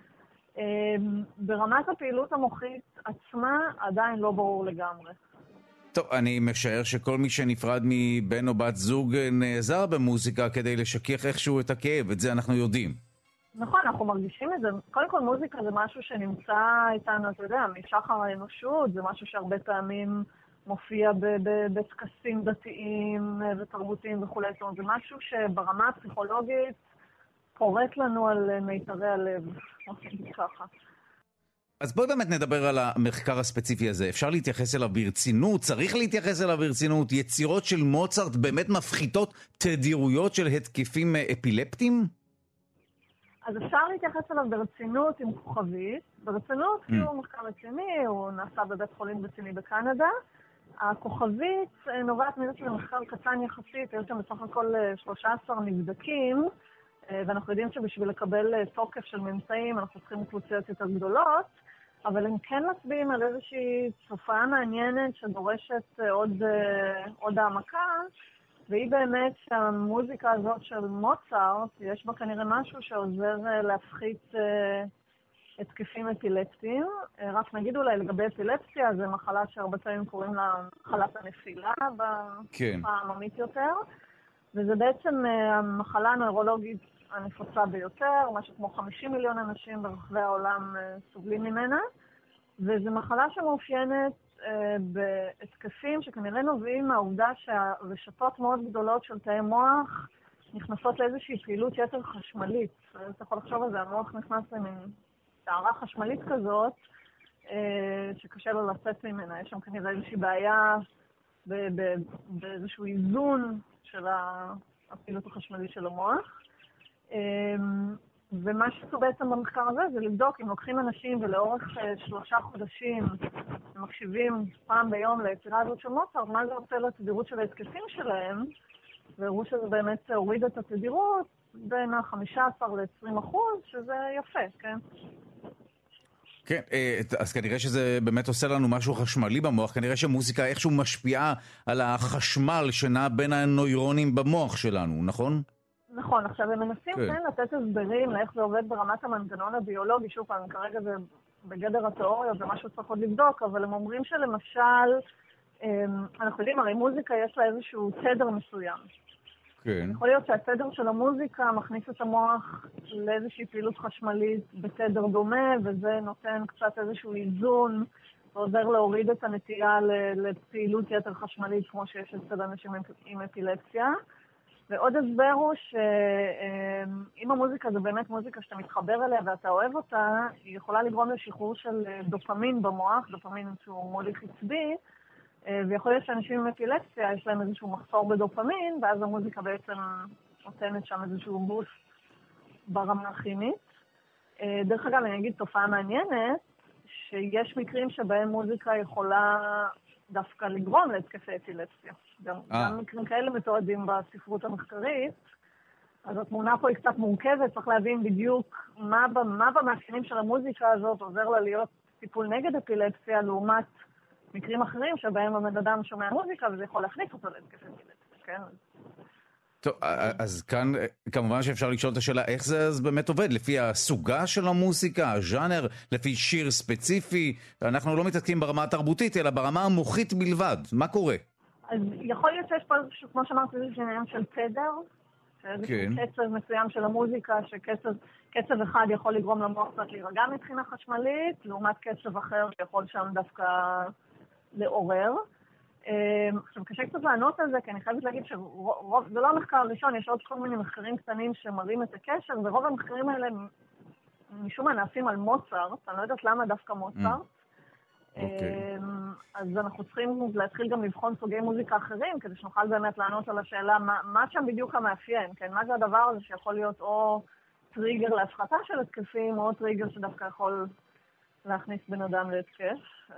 ברמת הפעילות המוחית עצמה עדיין לא ברור לגמרי. טוב, אני משער שכל מי שנפרד מבן או בת זוג נעזר במוזיקה כדי לשכיח איכשהו את הכאב, את זה אנחנו יודעים. נכון, אנחנו מרגישים את זה. קודם כל מוזיקה זה משהו שנמצא איתנו, אתה יודע, משחר האנושות, זה משהו שהרבה פעמים מופיע בטקסים דתיים ותרבותיים וכו'. זאת אומרת, זה משהו שברמה הפסיכולוגית פורט לנו על מיתרי הלב, ככה. אז בואי באמת נדבר על המחקר הספציפי הזה. אפשר להתייחס אליו ברצינות? צריך להתייחס אליו ברצינות? יצירות של מוצרט באמת מפחיתות תדירויות של התקפים אפילפטיים? אז אפשר להתייחס אליו ברצינות עם כוכבית. ברצינות כי הוא מחקר רציני, הוא נעשה בבית חולים רציני בקנדה. הכוכבית נובעת מזה שזה מחקר קטן יחסית, יש שם בסך הכל 13 נבדקים, ואנחנו יודעים שבשביל לקבל תוקף של ממצאים אנחנו צריכים קבוצות יותר גדולות, אבל הם כן מצביעים על איזושהי תופעה מעניינת שדורשת עוד העמקה, והיא באמת שהמוזיקה הזאת של מוצרט, יש בה כנראה משהו שעוזר להפחית התקפים אפילפטיים. רק נגיד אולי לגבי אפילפסיה, זה מחלה שהרבה פעמים קוראים לה מחלת הנפילה בשפה העממית יותר, וזה בעצם המחלה הנוירולוגית הנפוצה ביותר, משהו כמו 50 מיליון אנשים ברחבי העולם סובלים ממנה, וזו מחלה שמאופיינת בהתקפים שכנראה נובעים מהעובדה שהרשתות מאוד גדולות של תאי מוח נכנסות לאיזושהי פעילות יתר חשמלית. אתה יכול לחשוב על זה, המוח נכנס למין טהרה חשמלית כזאת, שקשה לו לצאת ממנה. יש שם כנראה איזושהי בעיה באיזשהו איזון של הפעילות החשמלית של המוח. ומה שעשו בעצם במחקר הזה זה לבדוק אם לוקחים אנשים ולאורך 3 חודשים מקשיבים פעם ביום ליצירה הזאת של מוצרט, מה זה עושה לתדירות של ההתקפים שלהם, והראו שזה באמת הוריד את התדירות בין 15% ל-20%, שזה יפה, כן? כן, אז כנראה שזה באמת עושה לנו משהו חשמלי במוח, כנראה שמוזיקה איכשהו משפיעה על החשמל שנע בין הנוירונים במוח שלנו, נכון? נכון, עכשיו הם מנסים כן לתת הסברים לאיך זה עובד ברמת המנגנון הביולוגי, שוב פעם, כרגע זה בגדר התיאוריה, זה משהו צריך עוד לבדוק, אבל הם אומרים שלמשל, אנחנו יודעים, הרי מוזיקה יש לה איזשהו תדר מסוים. כן. יכול להיות שהתדר של המוזיקה מכניס את המוח לאיזושהי פעילות חשמלית בתדר דומה, וזה נותן קצת איזשהו איזון, ועוזר להוריד את הנטייה לפעילות יתר חשמלית, כמו שיש אצל אנשים עם אפילפסיה. ועוד הסבר הוא שאם המוזיקה זה באמת מוזיקה שאתה מתחבר אליה ואתה אוהב אותה, היא יכולה לגרום לשחרור של דופמין במוח, דופמין שהוא מוליך עצבי, ויכול להיות שאנשים עם אפילפסיה יש להם איזשהו מחסור בדופמין, ואז המוזיקה בעצם נותנת שם איזשהו בוסט ברמה הכימית. דרך אגב, אני אגיד תופעה מעניינת, שיש מקרים שבהם מוזיקה יכולה דווקא לגרום להתקפי אפילפסיה. גם מקרים כאלה מתועדים בספרות המחקרית, אז התמונה פה היא קצת מורכבת, צריך להבין בדיוק מה במאפיינים של המוזיקה הזאת עוזר לה להיות טיפול נגד אפילפסיה, לעומת מקרים אחרים שבהם הבן אדם שומע מוזיקה וזה יכול להכניס אותו להתקפי אפילפסיה, כן? טוב, אז כאן כמובן שאפשר לשאול את השאלה איך זה אז באמת עובד, לפי הסוגה של המוזיקה, הז'אנר, לפי שיר ספציפי, אנחנו לא מתעסקים ברמה התרבותית, אלא ברמה המוחית בלבד. מה קורה? אז יכול להיות שיש פה איזשהו, כמו שאמרתי, איזשהו עניין של תדר, איזשהו קצב מסוים של המוזיקה, שקצב אחד יכול לגרום למוח קצת להירגע מבחינה חשמלית, לעומת קצב אחר שיכול שם דווקא לעורר. עכשיו, קשה קצת לענות על זה, כי אני חייבת להגיד שזה לא המחקר הראשון, יש עוד כל מיני מחקרים קטנים שמראים את הקשר, ורוב המחקרים האלה משום מה נעשים על מוצרט, אני לא יודעת למה דווקא מוצרט. אז אנחנו צריכים להתחיל גם לבחון סוגי מוזיקה אחרים, כדי שנוכל באמת לענות על השאלה מה שם בדיוק המאפיין, כן? מה זה הדבר הזה שיכול להיות או טריגר להפחתה של התקפים, או טריגר שדווקא יכול להכניס בן אדם להתקף.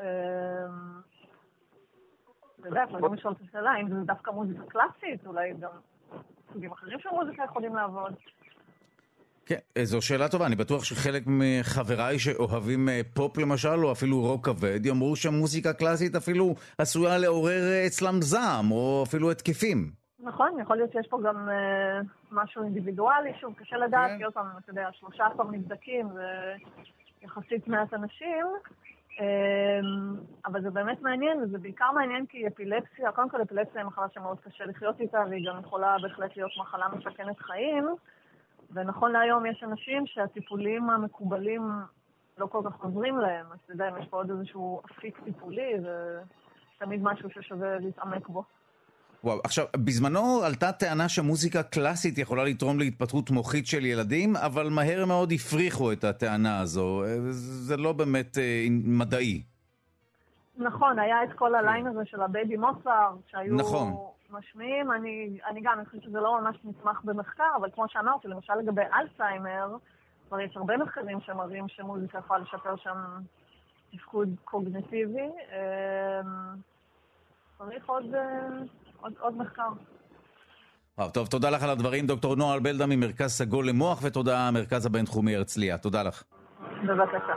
אנחנו גם לשאול את השאלה, אם זה דווקא מוזיקה קלאסית, אולי גם סוגים אחרים של מוזיקה יכולים לעבוד. כן, זו שאלה טובה. אני בטוח שחלק מחבריי שאוהבים פופ למשל, או אפילו רוק כבד, יאמרו שמוזיקה קלאסית אפילו עשויה לעורר אצלם זעם, או אפילו התקפים. נכון, יכול להיות שיש פה גם משהו אינדיבידואלי, שוב, קשה לדעת, כי עוד פעם, אתה יודע, 13 נבדקים, ויחסית מעט אנשים, אבל זה באמת מעניין, וזה בעיקר מעניין כי אפילפסיה, קודם כל אפילפסיה היא מחלה שמאוד קשה לחיות איתה, והיא גם יכולה בהחלט להיות מחלה מסכנת חיים, ונכון להיום יש אנשים שהטיפולים המקובלים לא כל כך עוזרים להם, אז אתה יודע, יש פה עוד איזשהו אפיק טיפולי, ותמיד משהו ששווה להתעמק בו. וואו, עכשיו, בזמנו עלתה טענה שמוזיקה קלאסית יכולה לתרום להתפתחות מוחית של ילדים, אבל מהר מאוד הפריחו את הטענה הזו. זה לא באמת מדעי. נכון, היה את כל הליין הזה של הבייבי מוצרט, שהיו משמיעים. אני גם חושבת שזה לא ממש נתמך במחקר, אבל כמו שאמרתי, למשל לגבי אלצהיימר, כבר יש הרבה מחקרים שמראים שמוזיקה יכולה לשפר שם תפקוד קוגניטיבי. צריך עוד מחקר. טוב, תודה לך על הדברים, דוקטור נועה אלבלדה ממרכז סגול למוח, ותודה המרכז הבינתחומי הרצליה. תודה לך. בבקשה.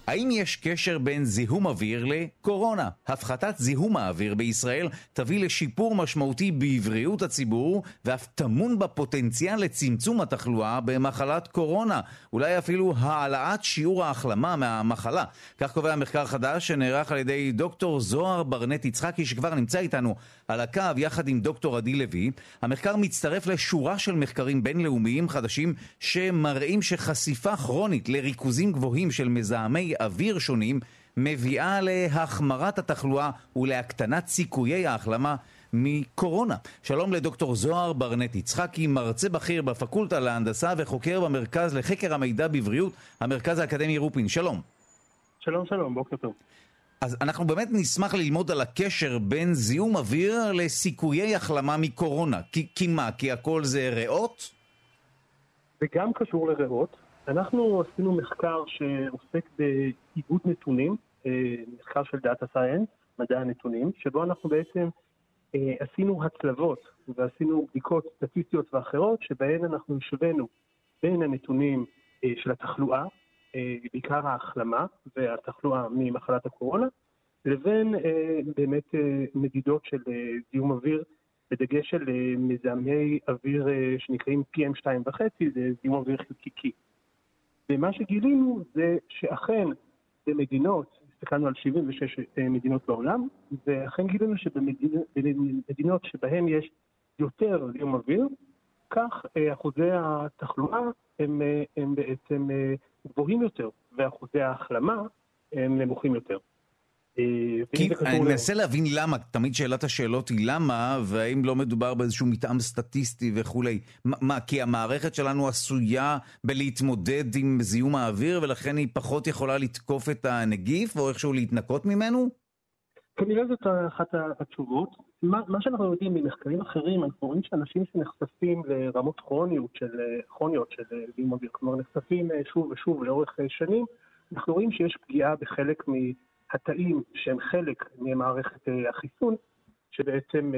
האם יש קשר בין זיהום אוויר לקורונה? הפחתת זיהום האוויר בישראל תביא לשיפור משמעותי בבריאות הציבור, ואף טמון בפוטנציאל לצמצום התחלואה במחלת קורונה. אולי אפילו העלאת שיעור ההחלמה מהמחלה. כך קובע מחקר חדש שנערך על ידי דוקטור זוהר ברנט יצחקי, שכבר נמצא איתנו על הקו יחד עם דוקטור עדי לוי. המחקר מצטרף לשורה של מחקרים בינלאומיים חדשים שמראים שחשיפה כרונית לריכוזים גבוהים של מזהמי אוויר שונים מביאה להחמרת התחלואה ולהקטנת סיכויי ההחלמה מקורונה. שלום לדוקטור זוהר ברנט יצחקי, מרצה בכיר בפקולטה להנדסה וחוקר במרכז לחקר המידע בבריאות, המרכז האקדמי רופין. שלום. שלום, בוקר טוב. אז אנחנו באמת נשמח ללמוד על הקשר בין זיהום אוויר לסיכויי החלמה מקורונה. כי מה? כי הכל זה ריאות? זה גם קשור לריאות. אנחנו עשינו מחקר שעוסק בעיבוד נתונים, מחקר של דאטה סיינס, מדע הנתונים, שבו אנחנו בעצם עשינו הצלבות ועשינו בדיקות סטטיסטיות ואחרות, שבהן אנחנו השווינו בין הנתונים של התחלואה, בעיקר ההחלמה והתחלואה ממחלת הקורונה, לבין באמת מדידות של זיהום אוויר, בדגש של מזהמי אוויר שנקראים PM2.5, זה זיהום אוויר חלקיקי. ומה שגילינו זה שאכן במדינות, הסתכלנו על 76 מדינות בעולם, ואכן גילינו שבמדינות שבהן יש יותר זיהום אוויר, כך אחוזי התחלואה הם בעצם גבוהים יותר, ואחוזי ההחלמה הם נמוכים יותר. אני מנסה להבין למה, תמיד שאלת השאלות היא למה, והאם לא מדובר באיזשהו מטעם סטטיסטי וכולי. מה, כי המערכת שלנו עשויה בלהתמודד עם זיהום האוויר, ולכן היא פחות יכולה לתקוף את הנגיף, או איכשהו להתנקות ממנו? כנראה זאת אחת התשובות. מה שאנחנו יודעים ממחקרים אחרים, אנחנו רואים שאנשים שנחשפים לרמות כרוניות של זיהום אוויר, כלומר נחשפים שוב ושוב לאורך שנים, אנחנו רואים שיש פגיעה בחלק התאים שהם חלק ממערכת החיסון, שבעצם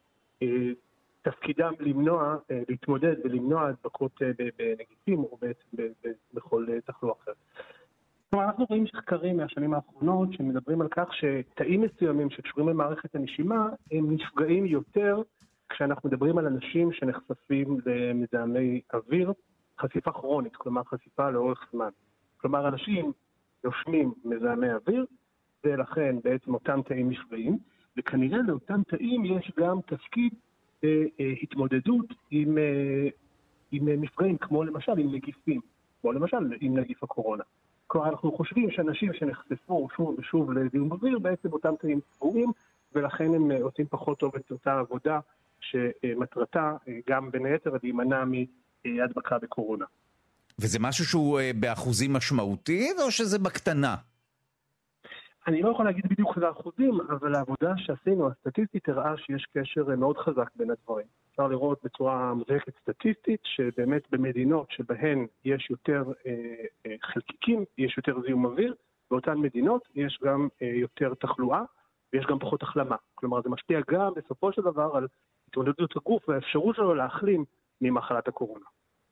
תפקידם להתמודד ולמנוע הדבקות בנגיפים או בעצם בכל תחלואה אחרת. כלומר, אנחנו רואים מחקרים מהשנים האחרונות שמדברים על כך שתאים מסוימים שקשורים למערכת הנשימה הם נפגעים יותר כשאנחנו מדברים על אנשים שנחשפים למזהמי אוויר, חשיפה כרונית, כלומר חשיפה לאורך זמן. כלומר, אנשים נושמים מזהמי אוויר, ולכן בעצם אותם תאים נפגעים, וכנראה לאותם תאים יש גם תפקיד התמודדות עם מפגעים, כמו למשל עם נגיפים, כמו למשל עם נגיף הקורונה. כלומר, אנחנו חושבים שאנשים שנחשפו שוב ושוב לזיהום אוויר, בעצם אותם תאים פגועים, ולכן הם עושים פחות טוב את אותה עבודה שמטרתה גם בין היתר להימנע מהדבקה בקורונה. וזה משהו שהוא באחוזים משמעותי, או שזה בקטנה? אני לא יכול להגיד בדיוק את האחוזים, אבל העבודה שעשינו, הסטטיסטית, הראה שיש קשר מאוד חזק בין הדברים. אפשר לראות בצורה מובהקת סטטיסטית, שבאמת במדינות שבהן יש יותר חלקיקים, יש יותר זיהום אוויר, באותן מדינות יש גם יותר תחלואה, ויש גם פחות החלמה. כלומר, זה משפיע גם בסופו של דבר על התמודדות הגוף והאפשרות שלו להחלים ממחלת הקורונה.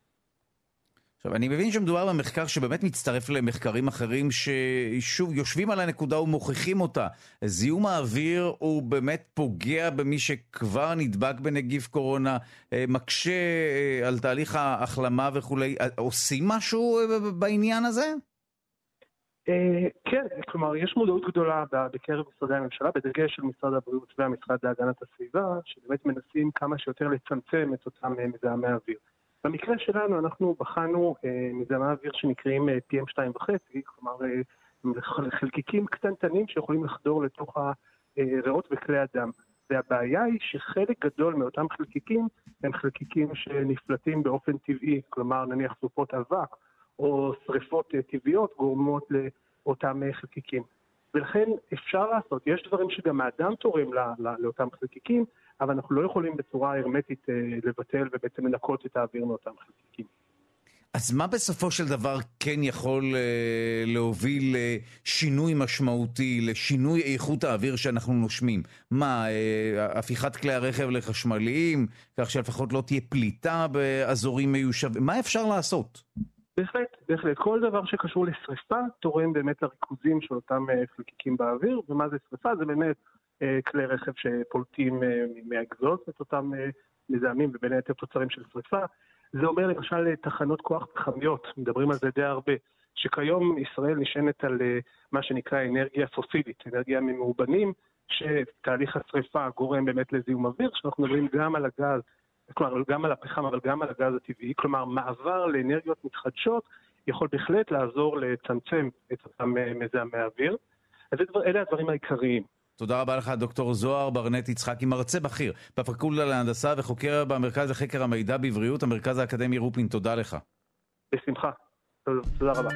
עכשיו, אני מבין שמדובר במחקר שבאמת מצטרף למחקרים אחרים ששוב יושבים על הנקודה ומוכיחים אותה. זיהום האוויר הוא באמת פוגע במי שכבר נדבק בנגיף קורונה, מקשה על תהליך ההחלמה וכולי. עושים משהו בעניין הזה? כן, כלומר, יש מודעות גדולה בקרב משרדי הממשלה, בדגש של משרד הבריאות והמשרד להגנת הסביבה, שבאמת מנסים כמה שיותר לצמצם את אותם מזהמי האוויר. במקרה שלנו אנחנו בחנו מזהמי אוויר שנקראים PM2.5, כלומר חלקיקים קטנטנים שיכולים לחדור לתוך הריאות וכלי הדם. והבעיה היא שחלק גדול מאותם חלקיקים הם חלקיקים שנפלטים באופן טבעי, כלומר נניח סופות אבק או שריפות טבעיות גורמות לאותם חלקיקים. ולכן אפשר לעשות, יש דברים שגם האדם תורם לאותם חלקיקים, אבל אנחנו לא יכולים בצורה הרמטית לבטל ובעצם לנקות את האוויר מאותם חלקיקים. אז מה בסופו של דבר כן יכול להוביל לשינוי משמעותי, לשינוי איכות האוויר שאנחנו נושמים? מה, הפיכת כלי הרכב לחשמליים, כך שלפחות לא תהיה פליטה באזורים מיושבים? מה אפשר לעשות? בהחלט. כל דבר שקשור לשריפה תורם באמת לריכוזים של אותם חלקיקים באוויר, ומה זה שריפה? זה באמת כלי רכב שפולטים מהגזוז את אותם מזהמים ובין היתר תוצרים של שריפה. זה אומר למשל תחנות כוח פחמיות, מדברים על זה די הרבה, שכיום ישראל נשענת על מה שנקרא אנרגיה פוסילית, אנרגיה ממאובנים, שתהליך השריפה גורם באמת לזיהום אוויר, שאנחנו מדברים גם על הגז, כלומר גם על הפחם אבל גם על הגז הטבעי, כלומר מעבר לאנרגיות מתחדשות יכול בהחלט לעזור לצמצם את אותם מזהמי האוויר. אז אלה הדברים העיקריים. תודה רבה לך דוקטור זוהר ברנט יצחקי, מרצה בכיר בפקולטה להנדסה וחוקר במרכז לחקר המידע בבריאות, המרכז האקדמי רופין. תודה לך. בשמחה. תודה רבה.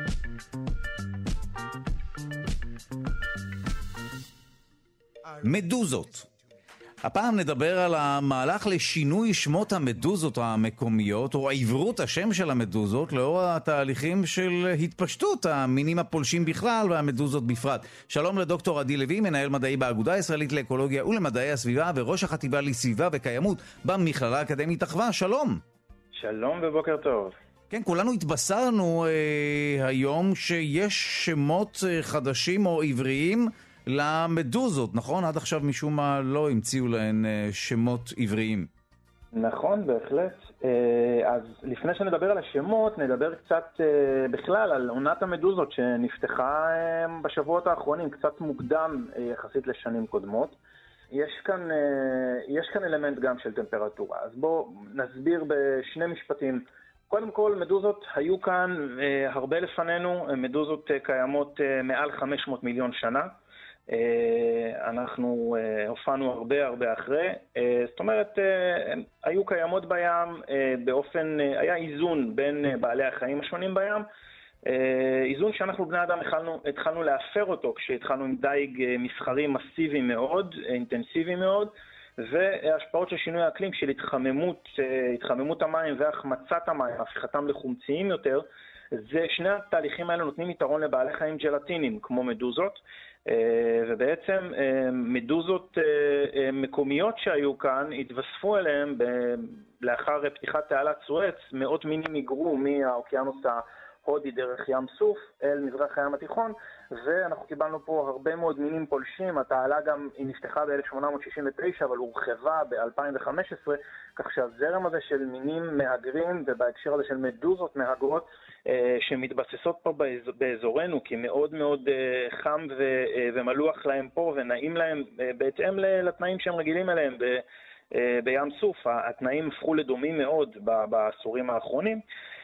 מדוזות. הפעם נדבר על המהלך לשינוי שמות המדוזות המקומיות, או עברות השם של המדוזות, לאור התהליכים של התפשטות המינים הפולשים בכלל והמדוזות בפרט. שלום לדוקטור עדי לוי, מנהל מדעי באגודה הישראלית לאקולוגיה ולמדעי הסביבה, וראש החטיבה לסביבה וקיימות במכללה האקדמית אחווה. שלום. שלום ובוקר טוב. כן, כולנו התבשרנו היום שיש שמות חדשים או עבריים למדוזות, נכון? עד עכשיו משום מה לא המציאו להן שמות עבריים. נכון, בהחלט. אז לפני שנדבר על השמות, נדבר קצת בכלל על עונת המדוזות שנפתחה בשבועות האחרונים, קצת מוקדם יחסית לשנים קודמות. יש כאן אלמנט גם של טמפרטורה. אז בואו נסביר בשני משפטים. קודם כל, מדוזות היו כאן הרבה לפנינו, מדוזות קיימות מעל 500 מיליון שנה. אנחנו הופענו הרבה אחרי, זאת אומרת, היו קיימות בים באופן, היה איזון בין בעלי החיים השונים בים, איזון שאנחנו בני אדם התחלנו להפר אותו כשהתחלנו עם דייג מסחרי מסיבי מאוד, אינטנסיבי מאוד, והשפעות של שינוי האקלים של התחממות המים והחמצת המים, הפיכתם לחומציים יותר, שני התהליכים האלה נותנים יתרון לבעלי חיים ג'לטיניים כמו מדוזות, ובעצם מדוזות מקומיות שהיו כאן התווספו אליהם לאחר פתיחת תעלת סואץ. מאות מינים היגרו מהאוקיינוס ההודי דרך ים סוף אל מזרח הים התיכון, ואנחנו קיבלנו פה הרבה מאוד מינים פולשים. התעלה גם היא נפתחה ב-1869 אבל הורחבה ב-2015, כך שהזרם הזה של מינים מהגרים, ובהקשר הזה של מדוזות מהגרות שמתבססות פה באזורנו, כי מאוד מאוד חם ומלוח להם פה ונעים להם בהתאם לתנאים שהם רגילים אליהם בים סוף. התנאים הפכו לדומים מאוד בעשורים האחרונים,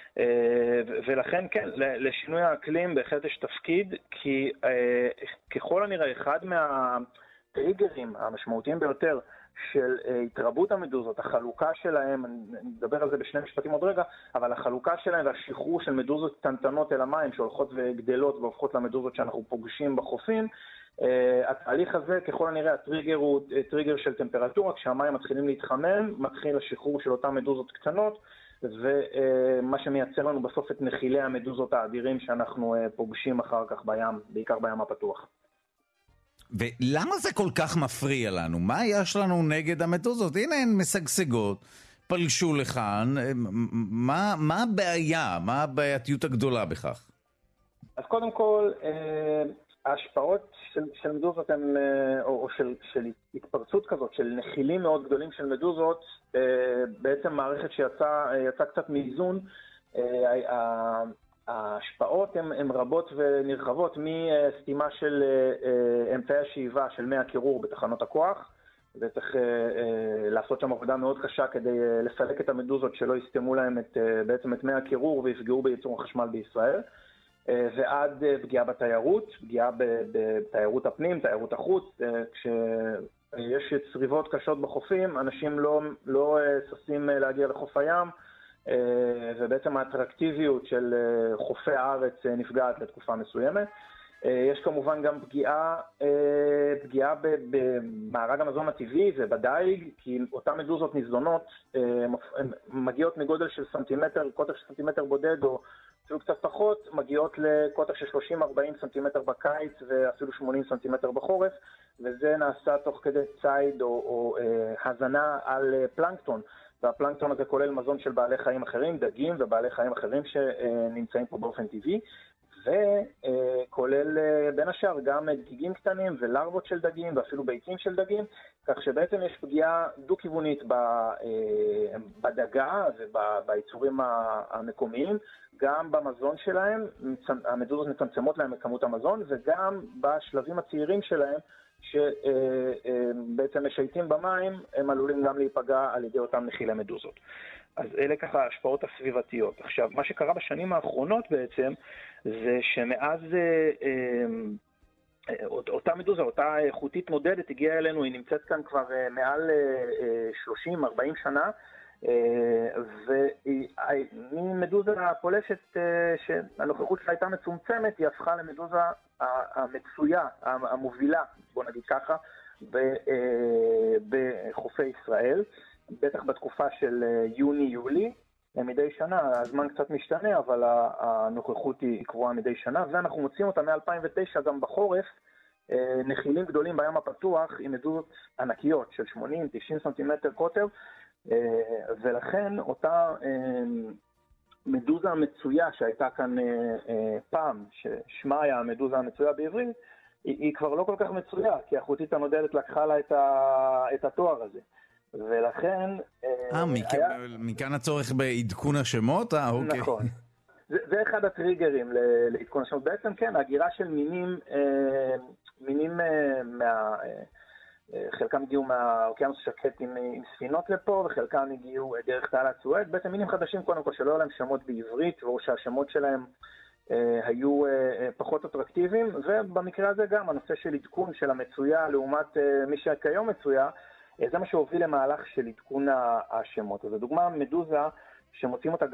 ולכן כן, לשינוי האקלים בהחלט יש תפקיד, כי ככל הנראה אחד מהטריגרים המשמעותיים ביותר של התרבות המדוזות, החלוקה שלהם, אני מדבר על זה בשני משפטים עוד רגע, אבל החלוקה שלהם והשחרור של מדוזות קטנטנות אל המים שהולכות וגדלות והופכות למדוזות שאנחנו פוגשים בחופים, התהליך הזה ככל הנראה הטריגר הוא טריגר של טמפרטורה. כשהמים מתחילים להתחמם מתחיל השחרור של אותם מדוזות קטנות, ומה שמייצר לנו בסוף את נחילי המדוזות האדירים שאנחנו פוגשים אחר כך בים, בעיקר בים הפתוח. ולמה זה כל כך מפריע לנו? מה יש לנו נגד המדוזות? הנה הן משגשגות, פלשו לכאן, מה הבעיה? מה הבעייתיות הגדולה בכך? אז קודם כל, ההשפעות של מדוזות הן, או של התפרצות כזאת, של נחילים מאוד גדולים של מדוזות, בעצם מערכת שיצאה קצת מאיזון. ההשפעות הן רבות ונרחבות, מסתימה של אמצעי השאיבה של מי הקירור בתחנות הכוח, וצריך לעשות שם עבודה מאוד קשה כדי לסלק את המדוזות שלא יסתמו להם בעצם את מי הקירור ויפגעו בייצור החשמל בישראל, ועד פגיעה בתיירות, פגיעה בתיירות הפנים, תיירות החוץ. כשיש צריבות קשות בחופים, אנשים לא ששים להגיע לחוף הים, ובעצם האטרקטיביות של חופי הארץ נפגעת לתקופה מסוימת. יש כמובן גם פגיעה במארג המזון הטבעי ובדייג, כי אותן מדוזות ניזונות מגיעות מגודל של סנטימטר, קוטר של סנטימטר בודד או אפילו קצת פחות, מגיעות לקוטר של 30-40 סנטימטר בקיץ ואפילו 80 סנטימטר בחורף, וזה נעשה תוך כדי ציד או הזנה על פלנקטון. והפלנקטון הזה כולל מזון של בעלי חיים אחרים, דגים ובעלי חיים אחרים שנמצאים פה באופן טבעי, וכולל בין השאר גם דגיגים קטנים ולרוות של דגים ואפילו ביצים של דגים, כך שבעצם יש פגיעה דו-כיוונית בדגה וביצורים המקומיים, גם במזון שלהם, המדוזות מצמצמות להם את כמות המזון, וגם בשלבים הצעירים שלהם, שבעצם משייטים במים, הם עלולים גם להיפגע על ידי אותם נחילי מדוזות. אז אלה ככה ההשפעות הסביבתיות. עכשיו, מה שקרה בשנים האחרונות בעצם, זה שמאז אותה מדוזה, אותה איכותית נודדת הגיעה אלינו, היא נמצאת כאן כבר מעל 30-40 שנה, וממדוזה הפולשת שהנוכחות שלה הייתה מצומצמת, היא הפכה למדוזה המצויה, המובילה, בוא נגיד ככה, בחופי ישראל, בטח בתקופה של יוני-יולי, מדי שנה, הזמן קצת משתנה, אבל הנוכחות היא קבועה מדי שנה, ואנחנו מוצאים אותה מ-2009 גם בחורף, נחילים גדולים בים הפתוח עם מדוזות ענקיות של 80-90 סנטימטר קוטר, ולכן אותה מדוזה המצויה שהייתה כאן פעם, ששמה היה המדוזה המצויה בעברית, היא כבר לא כל כך מצויה, כי החוטית הנודדת לקחה לה את התואר הזה. ולכן... מכאן הצורך בעדכון השמות? אוקיי. נכון. זה אחד הטריגרים לעדכון השמות. בעצם כן, הגירה של מינים חלקם הגיעו מהאוקיינוס השקט עם ספינות לפה, וחלקם הגיעו דרך תעלת סואץ. בעצם מינים חדשים קודם כל שלא היו להם שמות בעברית, או שהשמות שלהם היו פחות אטרקטיביים, ובמקרה הזה גם הנושא של עדכון של המצויה לעומת מי שכיום מצויה, זה מה שהוביל למהלך של עדכון השמות. אז לדוגמה, מדוזה, שמוצאים אותה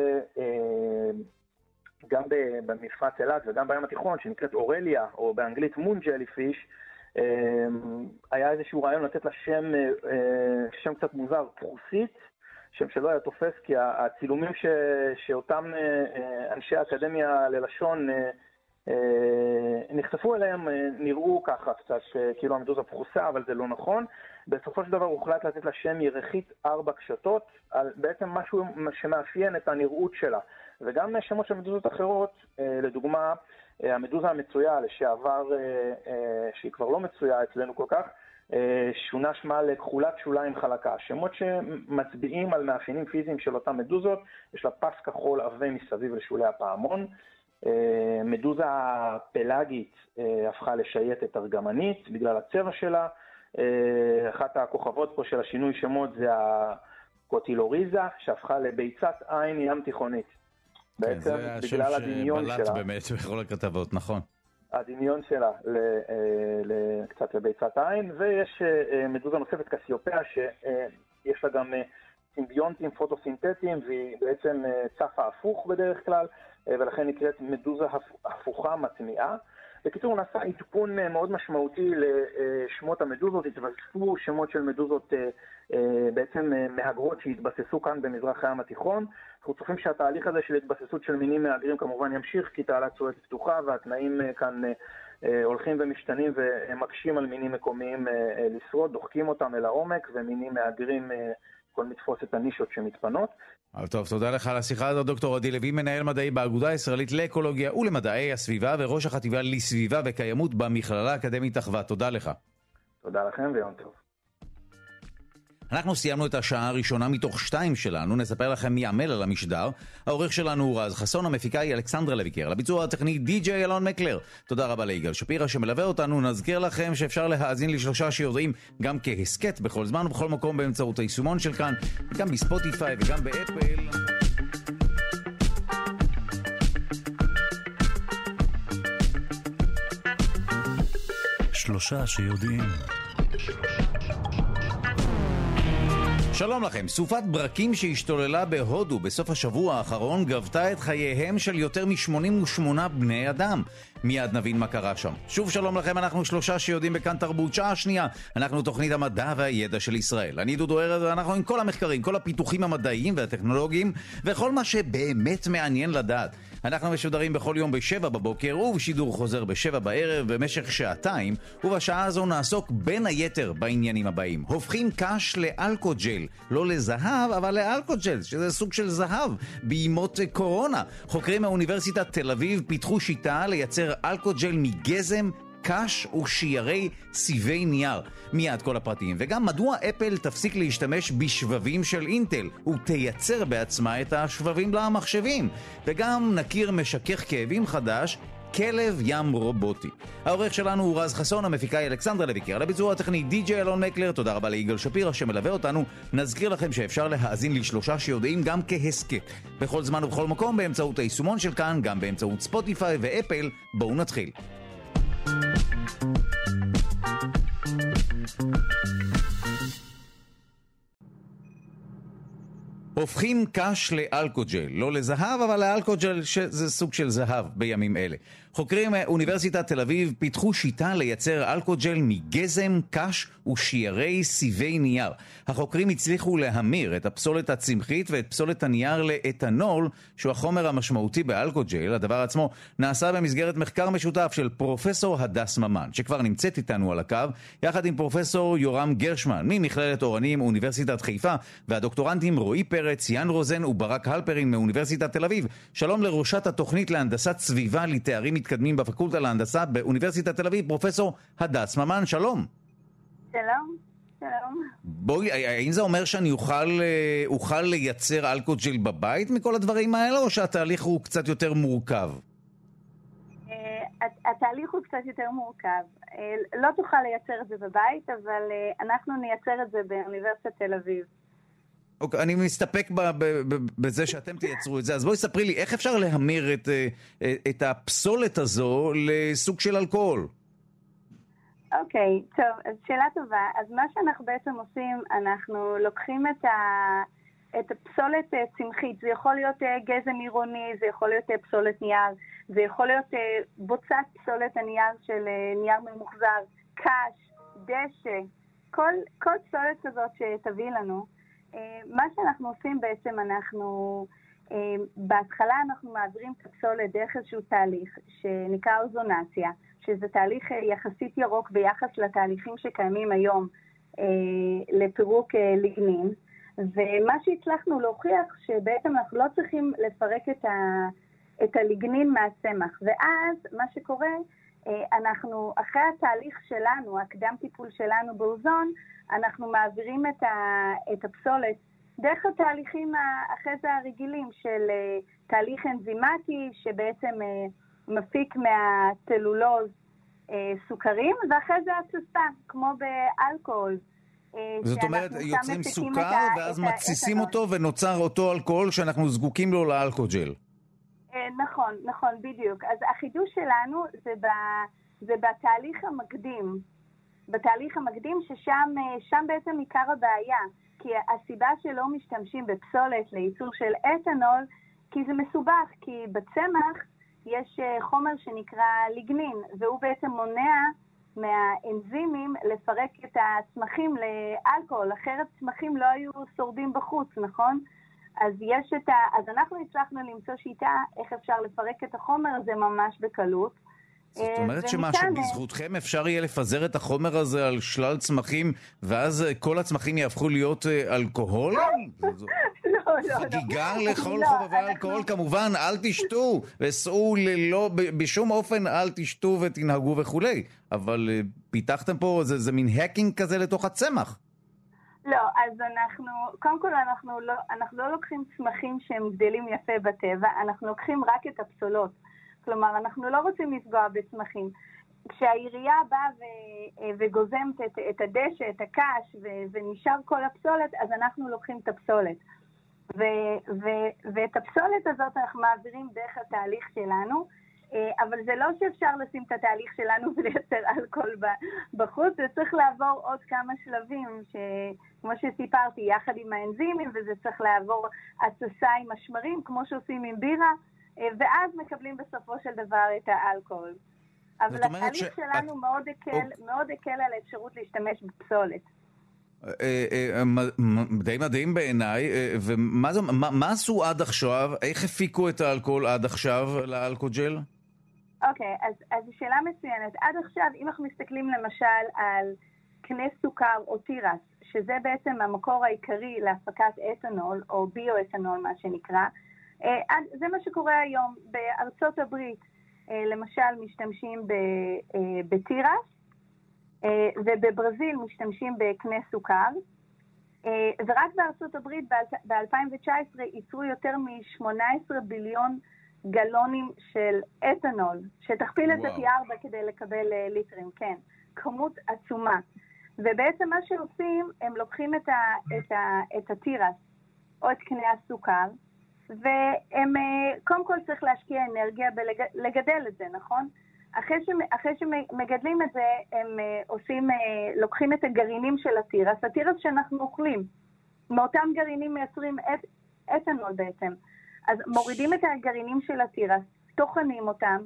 גם במפרץ אילת וגם בים התיכון, שנקראת אורליה, או באנגלית מון ג'ליפיש, היה איזשהו רעיון לתת לה שם קצת מוזר, פרוסית, שם שלא היה תופס, כי הצילומים שאותם אנשי האקדמיה ללשון נחשפו אליהם, נראו ככה קצת כאילו המדוזה פרוסה, אבל זה לא נכון. בסופו של דבר הוחלט לתת לה שם ירחית 4 קשתות, על בעצם משהו שמאפיין את הנראות שלה. וגם שמות של מדוזות אחרות, לדוגמה, המדוזה המצויה לשעבר, שהיא כבר לא מצויה אצלנו כל כך, שונה שמה לכחולת שוליים חלקה. שמות שמצביעים על מאפיינים פיזיים של אותם מדוזות, יש לה פס כחול עבה מסביב לשולי הפעמון. מדוזה פלאגית הפכה לשייטת ארגמנית בגלל הצבע שלה. אחת הכוכבות פה של השינוי שמות זה הקוטילוריזה, שהפכה לביצת עין ים תיכונית. בעצם בגלל הדמיון שלה. זה השם שבלט באמת בכל הכתבות, נכון. הדמיון שלה קצת לביצת עין, ויש מדוזה נוספת קסיופיה, שיש לה גם סימביונטים פוטוסינתטיים, והיא בעצם צפה הפוך בדרך כלל, ולכן נקראת מדוזה הפוכה מטמיעה. בקיצור, נעשה עדכון מאוד משמעותי לשמות המדוזות, התווספו שמות של מדוזות בעצם מהגרות שהתבססו כאן במזרח הים התיכון. אנחנו צופים שהתהליך הזה של התבססות של מינים מהגרים כמובן ימשיך, כי תעלת סואץ פתוחה והתנאים כאן הולכים ומשתנים ומקשים על מינים מקומיים לשרוד, דוחקים אותם אל העומק, ומינים מהגרים יכולים לתפוס את הנישות שמתפנות. טוב, תודה לך על השיחה הזאת, דוקטור עדי לוי, מנהל מדעי באגודה הישראלית לאקולוגיה ולמדעי הסביבה, וראש החטיבה לסביבה וקיימות במכללה האקדמית אחווה. תודה לך. תודה לכם ויום טוב. אנחנו סיימנו את השעה הראשונה מתוך 2 שלנו, נספר לכם מי עמל על המשדר. העורך שלנו הוא רז חסון, המפיקה היא אלכסנדרה לויקר, לביצוע הטכני די.ג'יי אלון מקלר. תודה רבה ליגאל שפירא שמלווה אותנו. נזכיר לכם שאפשר להאזין ל3 שיודעים גם כהסקט בכל זמן ובכל מקום באמצעות היישומון של כאן, גם בספוטיפיי וגם באפל. 3 שיודעים. שלום לכם. סופת ברקים שהשתוללה בהודו בסוף השבוע האחרון גבתה את חייהם של יותר מ-88 בני אדם. מיד נבין מה קרה שם. שוב שלום לכם, אנחנו 3 שיודעים בכאן תרבות. שעה שנייה, אנחנו תוכנית המדע והידע של ישראל. אני דודו ארז, ואנחנו עם כל המחקרים, כל הפיתוחים המדעיים והטכנולוגיים, וכל מה שבאמת מעניין לדעת. אנחנו משודרים בכל יום ב7 בבוקר, ובשידור חוזר ב7 בערב במשך 2 שעות, ובשעה הזו נעסוק בין היתר בעניינים הבאים. הופכים קש לאלכוג'ל, אלכוג'ל. לא לזהב, אבל לאלכוג'ל, שזה סוג של זהב, בימות קורונה. חוקרים מהאוניברסיטת תל אביב פיתחו שיטה לייצר אלכוג'ל מגזם, קש ושיירי סיבי נייר. מיד כל הפרטים. וגם מדוע אפל תפסיק להשתמש בשבבים של אינטל ותייצר בעצמה את השבבים למחשבים. וגם נכיר משכך כאבים חדש, כלב ים רובוטי. העורך שלנו הוא רז חסון, המפיקה היא אלכסנדרה לויקר. לביצוע הטכני די.ג'יי אלון מקלר. תודה רבה ליגאל שפירא שמלווה אותנו. נזכיר לכם שאפשר להאזין לשלושה שיודעים גם כהסקט בכל זמן ובכל מקום באמצעות היישומון של כאן, גם באמצעות ספוטיפיי ואפל. בואו נתחיל. הופכים קש לאלכוג'ל, לא לזהב, אבל לאלכוג'ל שזה סוג של זהב בימים אלה. חוקרים מאוניברסיטת תל אביב פיתחו שיטה לייצר אלכוג'ל מגזם, קש ושיירי סיבי נייר. החוקרים הצליחו להמיר את הפסולת הצמחית ואת פסולת הנייר לאתנול, שהוא החומר המשמעותי באלכוג'ל. הדבר עצמו נעשה במסגרת מחקר משותף של פרופסור הדס ממן, שכבר נמצאת איתנו על הקו, יחד עם פרופסור יורם גרשמן ממכללת אורנים אוניברסיטת חיפה, והדוקטורנטים רועי פרץ, יאן רוזן וברק הלפרין מאוניברסיטת תל אביב. שלום לראשת התוכנית להנדסת סביבה לתארים מתקדמים בפקולטה להנדסה באוניברסיטת תל אביב, פרופסור הדס ממן. שלום. שלום. שלום. בואי, האם זה אומר שאני אוכל לייצר אלכוג'ל בבית מכל הדברים האלה, או שהתהליך הוא קצת יותר מורכב? התהליך הוא קצת יותר מורכב. לא תוכל לייצר את זה בבית, אבל אנחנו נייצר את זה באוניברסיטת תל אביב. אוקיי, אני מסתפק בזה שאתם תייצרו את זה. אז בואי ספרי לי, איך אפשר להמיר את הפסולת הזו לסוג של אלכוהול? אוקיי, טוב, אז שאלה טובה. אז מה שאנחנו בעצם עושים, אנחנו לוקחים את הפסולת צמחית. זה יכול להיות גזם עירוני, זה יכול להיות פסולת נייר, זה יכול להיות בוצת פסולת הנייר של נייר ממוחזר, קש, דשא, כל פסולת כזאת שתביא לנו. מה שאנחנו עושים בעצם, בהתחלה אנחנו מעבירים את הפסולת דרך איזשהו תהליך שנקרא אוזונציה, שזה תהליך יחסית ירוק ביחס לתהליכים שקיימים היום לפירוק ליגנין, ומה שהצלחנו להוכיח שבעצם אנחנו לא צריכים לפרק את הליגנין מהצמח, ואז מה שקורה, אנחנו אחרי התהליך שלנו, הקדם טיפול שלנו באוזון, אנחנו מעבירים את הפסולת דרך התהליכים אחרי זה הרגילים של תהליך אנזימטי שבעצם מפיק מהצלולוז סוכרים, ואחרי זה התססה, כמו באלכוהול. זאת אומרת, יוצרים סוכר ואז מתסיסים אותו ונוצר אותו אלכוהול שאנחנו זקוקים לו לאלכוג'ל. נכון, בדיוק. אז החידוש שלנו זה בתהליך המקדים. בתהליך המקדים ששם בעצם עיקר הבעיה, כי הסיבה שלא משתמשים בפסולת לייצור של אתנול, כי זה מסובך, כי בצמח יש חומר שנקרא ליגנין, והוא בעצם מונע מהאנזימים לפרק את הצמחים לאלכוהול, אחרת צמחים לא היו שורדים בחוץ, נכון? אז אנחנו הצלחנו למצוא שיטה איך אפשר לפרק את החומר הזה ממש בקלות. זאת אומרת שבזכותכם אפשר יהיה לפזר את החומר הזה על שלל צמחים, ואז כל הצמחים יהפכו להיות אלכוהול? לא. חגיגה לכל חובבי אלכוהול, כמובן, אל תשתו, וסעו בשום אופן אל תשתו ותנהגו וכולי. אבל פיתחתם פה, זה מין הקינג כזה לתוך הצמח. לא, אז קודם כל אנחנו לא לוקחים צמחים שהם גדלים יפה בטבע, אנחנו לוקחים רק את הפסולות. כלומר, אנחנו לא רוצים לפגוע בצמחים. כשהעירייה באה וגוזמת את הדשא, את הקש, ונשאר כל הפסולת, אז אנחנו לוקחים את הפסולת. ואת הפסולת הזאת אנחנו מעבירים דרך התהליך שלנו, אבל זה לא שאפשר לשים את התהליך שלנו ולייצר אלכוהול בחוץ, זה צריך לעבור עוד כמה שלבים, כמו שסיפרתי, יחד עם האנזימים, וזה צריך לעבור התססה עם השמרים, כמו שעושים עם בירה, ואז מקבלים בסופו של דבר את האלכוהול. אבל התהליך שלנו מאוד הקל על האפשרות להשתמש בפסולת. די מדהים בעיניי. ומה עשו עד עכשיו? איך הפיקו את האלכוהול עד עכשיו לאלכוג'ל? אוקיי, אז שאלה מצוינת. עד עכשיו, אם אנחנו מסתכלים למשל על קנה סוכר או תירס, שזה בעצם המקור העיקרי להפקת אתנול או ביו-אתנול מה שנקרא, זה מה שקורה היום. בארצות הברית למשל משתמשים בתירס, ובברזיל משתמשים בקנה סוכר, ורק בארצות הברית ב-2019 ייצרו יותר מ-18 ביליון גלונים של אתנול, שתכפיל את זה פי 4 כדי לקבל ליטרים, כן, כמות עצומה. ובעצם מה שעושים, הם לוקחים את התירס או את קנה הסוכר, והם קודם כל צריך להשקיע אנרגיה בלגדל את זה, נכון? אחרי שמגדלים את זה, הם לוקחים את הגרעינים של התירס, התירס שאנחנו אוכלים, מאותם גרעינים מייצרים אתנול בעצם. אז מורידים את הגרעינים של התירס, טוחנים אותם,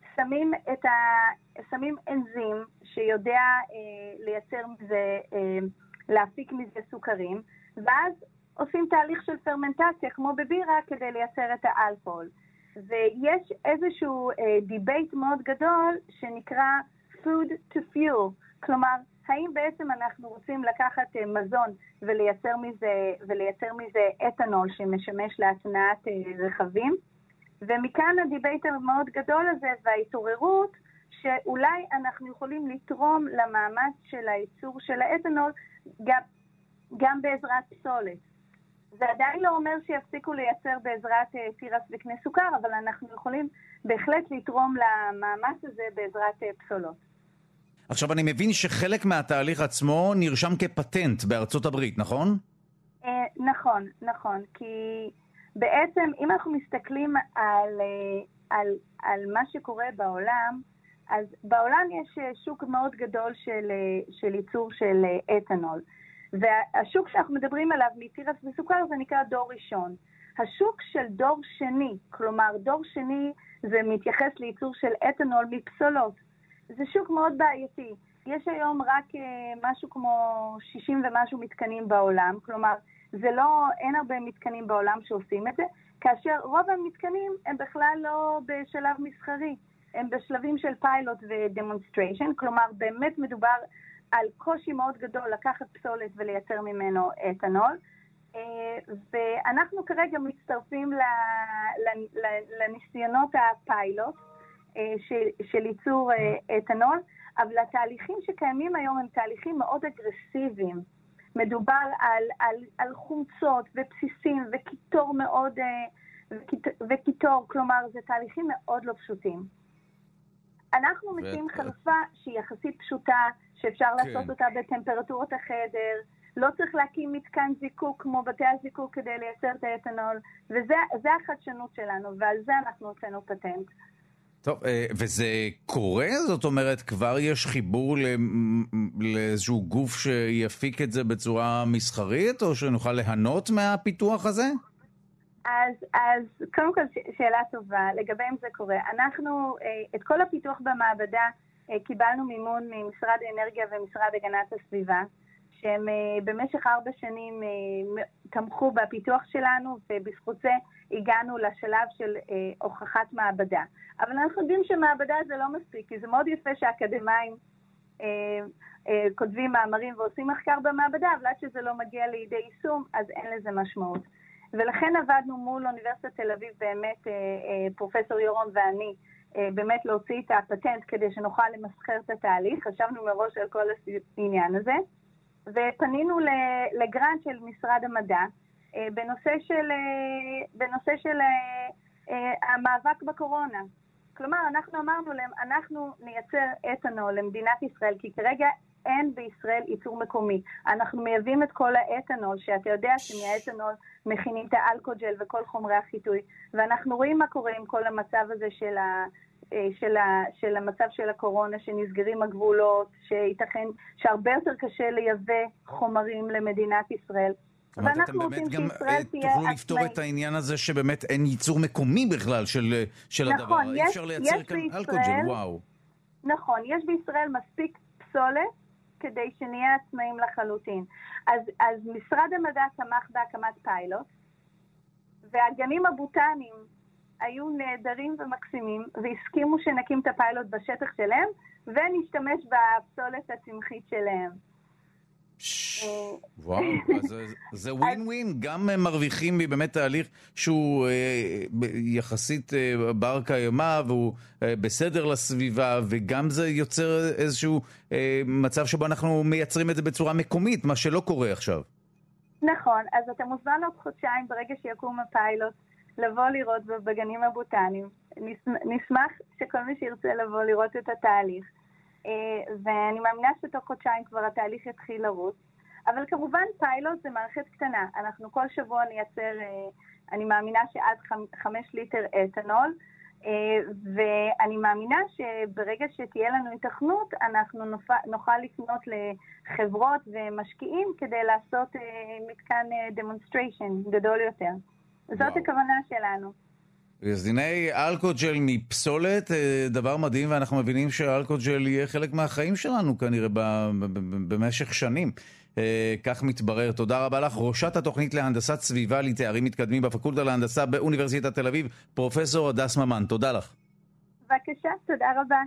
שמים אנזים שיודע לייצר מזה, להפיק מזה סוכרים, ואז עושים תהליך של פרמנטציה כמו בבירה כדי לייצר את האלכוהול. ויש איזשהו דיבייט מאוד גדול שנקרא food to fuel, כלומר, האם בעצם אנחנו רוצים לקחת מזון ולייצר מזה אתנול שמשמש להתנעת רכבים, ומכאן הדיבייט המאוד גדול הזה וההתעוררות שאולי אנחנו יכולים לתרום למאמץ של הייצור של האתנול גם בעזרת פסולת. זה עדיין לא אומר שיפסיקו לייצר בעזרת תירס וקנה סוכר, אבל אנחנו יכולים בהחלט לתרום למאמץ הזה בעזרת פסולות. עכשיו אני מבין שחלק מהתהליך עצמו נרשם כפטנט בארצות הברית, נכון? נכון, כי בעצם אם אנחנו מסתכלים על מה שקורה בעולם, אז בעולם יש שוק מאוד גדול של ייצור של אתנול. והשוק שאנחנו מדברים עליו מתירס וסוכר זה נקרא דור ראשון. השוק של דור שני, כלומר דור שני זה מתייחס לייצור של אתנול מפסולות. זה שוק מאוד בעייתי. יש היום רק משהו כמו 60 ומשהו מתקנים בעולם, כלומר אין הרבה מתקנים בעולם שעושים את זה, כאשר רוב המתקנים הם בכלל לא בשלב מסחרי, הם בשלבים של פיילוט ודמונסטריישן, כלומר באמת מדובר על קושי מאוד גדול לקחת פסולת ולייצר ממנו אתנול, ואנחנו כרגע מצטרפים לניסיונות הפיילוט של ייצור אתנול, אבל התהליכים שקיימים היום הם תהליכים מאוד אגרסיביים. מדובר על חומצות ובסיסים וקיטור מאוד, כלומר זה תהליכים מאוד לא פשוטים. אנחנו מציעים חלופה שהיא יחסית פשוטה, שאפשר לעשות אותה בטמפרטורות החדר, לא צריך להקים מתקן זיקוק כמו בתי הזיקוק כדי לייצר את האתנול, וזה החדשנות שלנו, ועל זה אנחנו הוצאנו פטנט. טוב, וזה קורה? זאת אומרת, כבר יש חיבור לאיזשהו גוף שיפיק את זה בצורה מסחרית, או שנוכל ליהנות מהפיתוח הזה? אז קודם כל שאלה טובה, לגבי אם זה קורה. אנחנו, את כל הפיתוח במעבדה קיבלנו מימון ממשרד האנרגיה ומשרד הגנת הסביבה, שהם במשך 4 שנים תמכו בפיתוח שלנו, ובזכות זה הגענו לשלב של הוכחת מעבדה. אבל אנחנו יודעים שמעבדה זה לא מספיק, כי זה מאוד יפה שהאקדמיים כותבים מאמרים ועושים מחקר במעבדה, אבל עד שזה לא מגיע לידי יישום, אז אין לזה משמעות. ולכן עבדנו מול אוניברסיטת תל אביב, באמת פרופסור יורון ואני, באמת להוציא את הפטנט כדי שנוכל למסחר את התהליך. חשבנו מראש על כל העניין הזה, ופנינו לגרנט של משרד המדע, בנושא של המאבק בקורונה. כלומר, אנחנו אמרנו להם, אנחנו נייצר אתנול למדינת ישראל, כי כרגע אין בישראל ייצור מקומי. אנחנו מייבאים את כל האתנול, שאתה יודע שמהאתנול מכינים את האלכוג'ל וכל חומרי החיטוי, ואנחנו רואים מה קורה עם כל המצב הזה של המצב של הקורונה, שנסגרים הגבולות, שייתכן שהרבה יותר קשה לייבא חומרים למדינת ישראל. ואנחנו רוצים שישראל תהיה תוכלו לפתור את העניין הזה שבאמת אין ייצור מקומי בכלל של הדבר. אי אפשר לייצר כאן אלכוג'ל, וואו. נכון, יש בישראל מספיק פסולת כדי שנהיה עצמאים לחלוטין. אז משרד המדע תמך בהקמת פיילוט, והגנים הבוטניים היו נהדרים ומקסימים, והסכימו שנקים את הפיילוט בשטח שלהם, ונשתמש בפסולת הצמחית שלהם. וואו, אז זה ווין ווין, גם מרוויחים באמת תהליך שהוא יחסית בר קיימא והוא בסדר לסביבה, וגם זה יוצר איזשהו מצב שבו אנחנו מייצרים את זה בצורה מקומית, מה שלא קורה עכשיו. נכון, אז אתה מוזמן עוד חודשיים ברגע שיקום הפיילוט לבוא לראות בגנים הבוטניים. נשמח שכל מי שירצה לבוא לראות את התהליך. ואני מאמינה שתוך חודשיים כבר התהליך יתחיל לרוץ. אבל כמובן פיילוט זה מערכת קטנה. אנחנו כל שבוע נייצר, אני מאמינה שעד 5 ליטר אתנול, ואני מאמינה שברגע שתהיה לנו התכנות, אנחנו נוכל לפנות לחברות ומשקיעים כדי לעשות מתקן demonstration גדול יותר. זאת הכוונה שלנו. אז הנה אלכוג'ל מפסולת, דבר מדהים, ואנחנו מבינים שאלכוג'ל יהיה חלק מהחיים שלנו כנראה במשך שנים. כך מתברר. תודה רבה לך, ראשת התוכנית להנדסת סביבה לתארים מתקדמים בפקולטה להנדסה באוניברסיטת תל אביב, פרופסור הדס ממן. תודה לך. בבקשה, תודה רבה.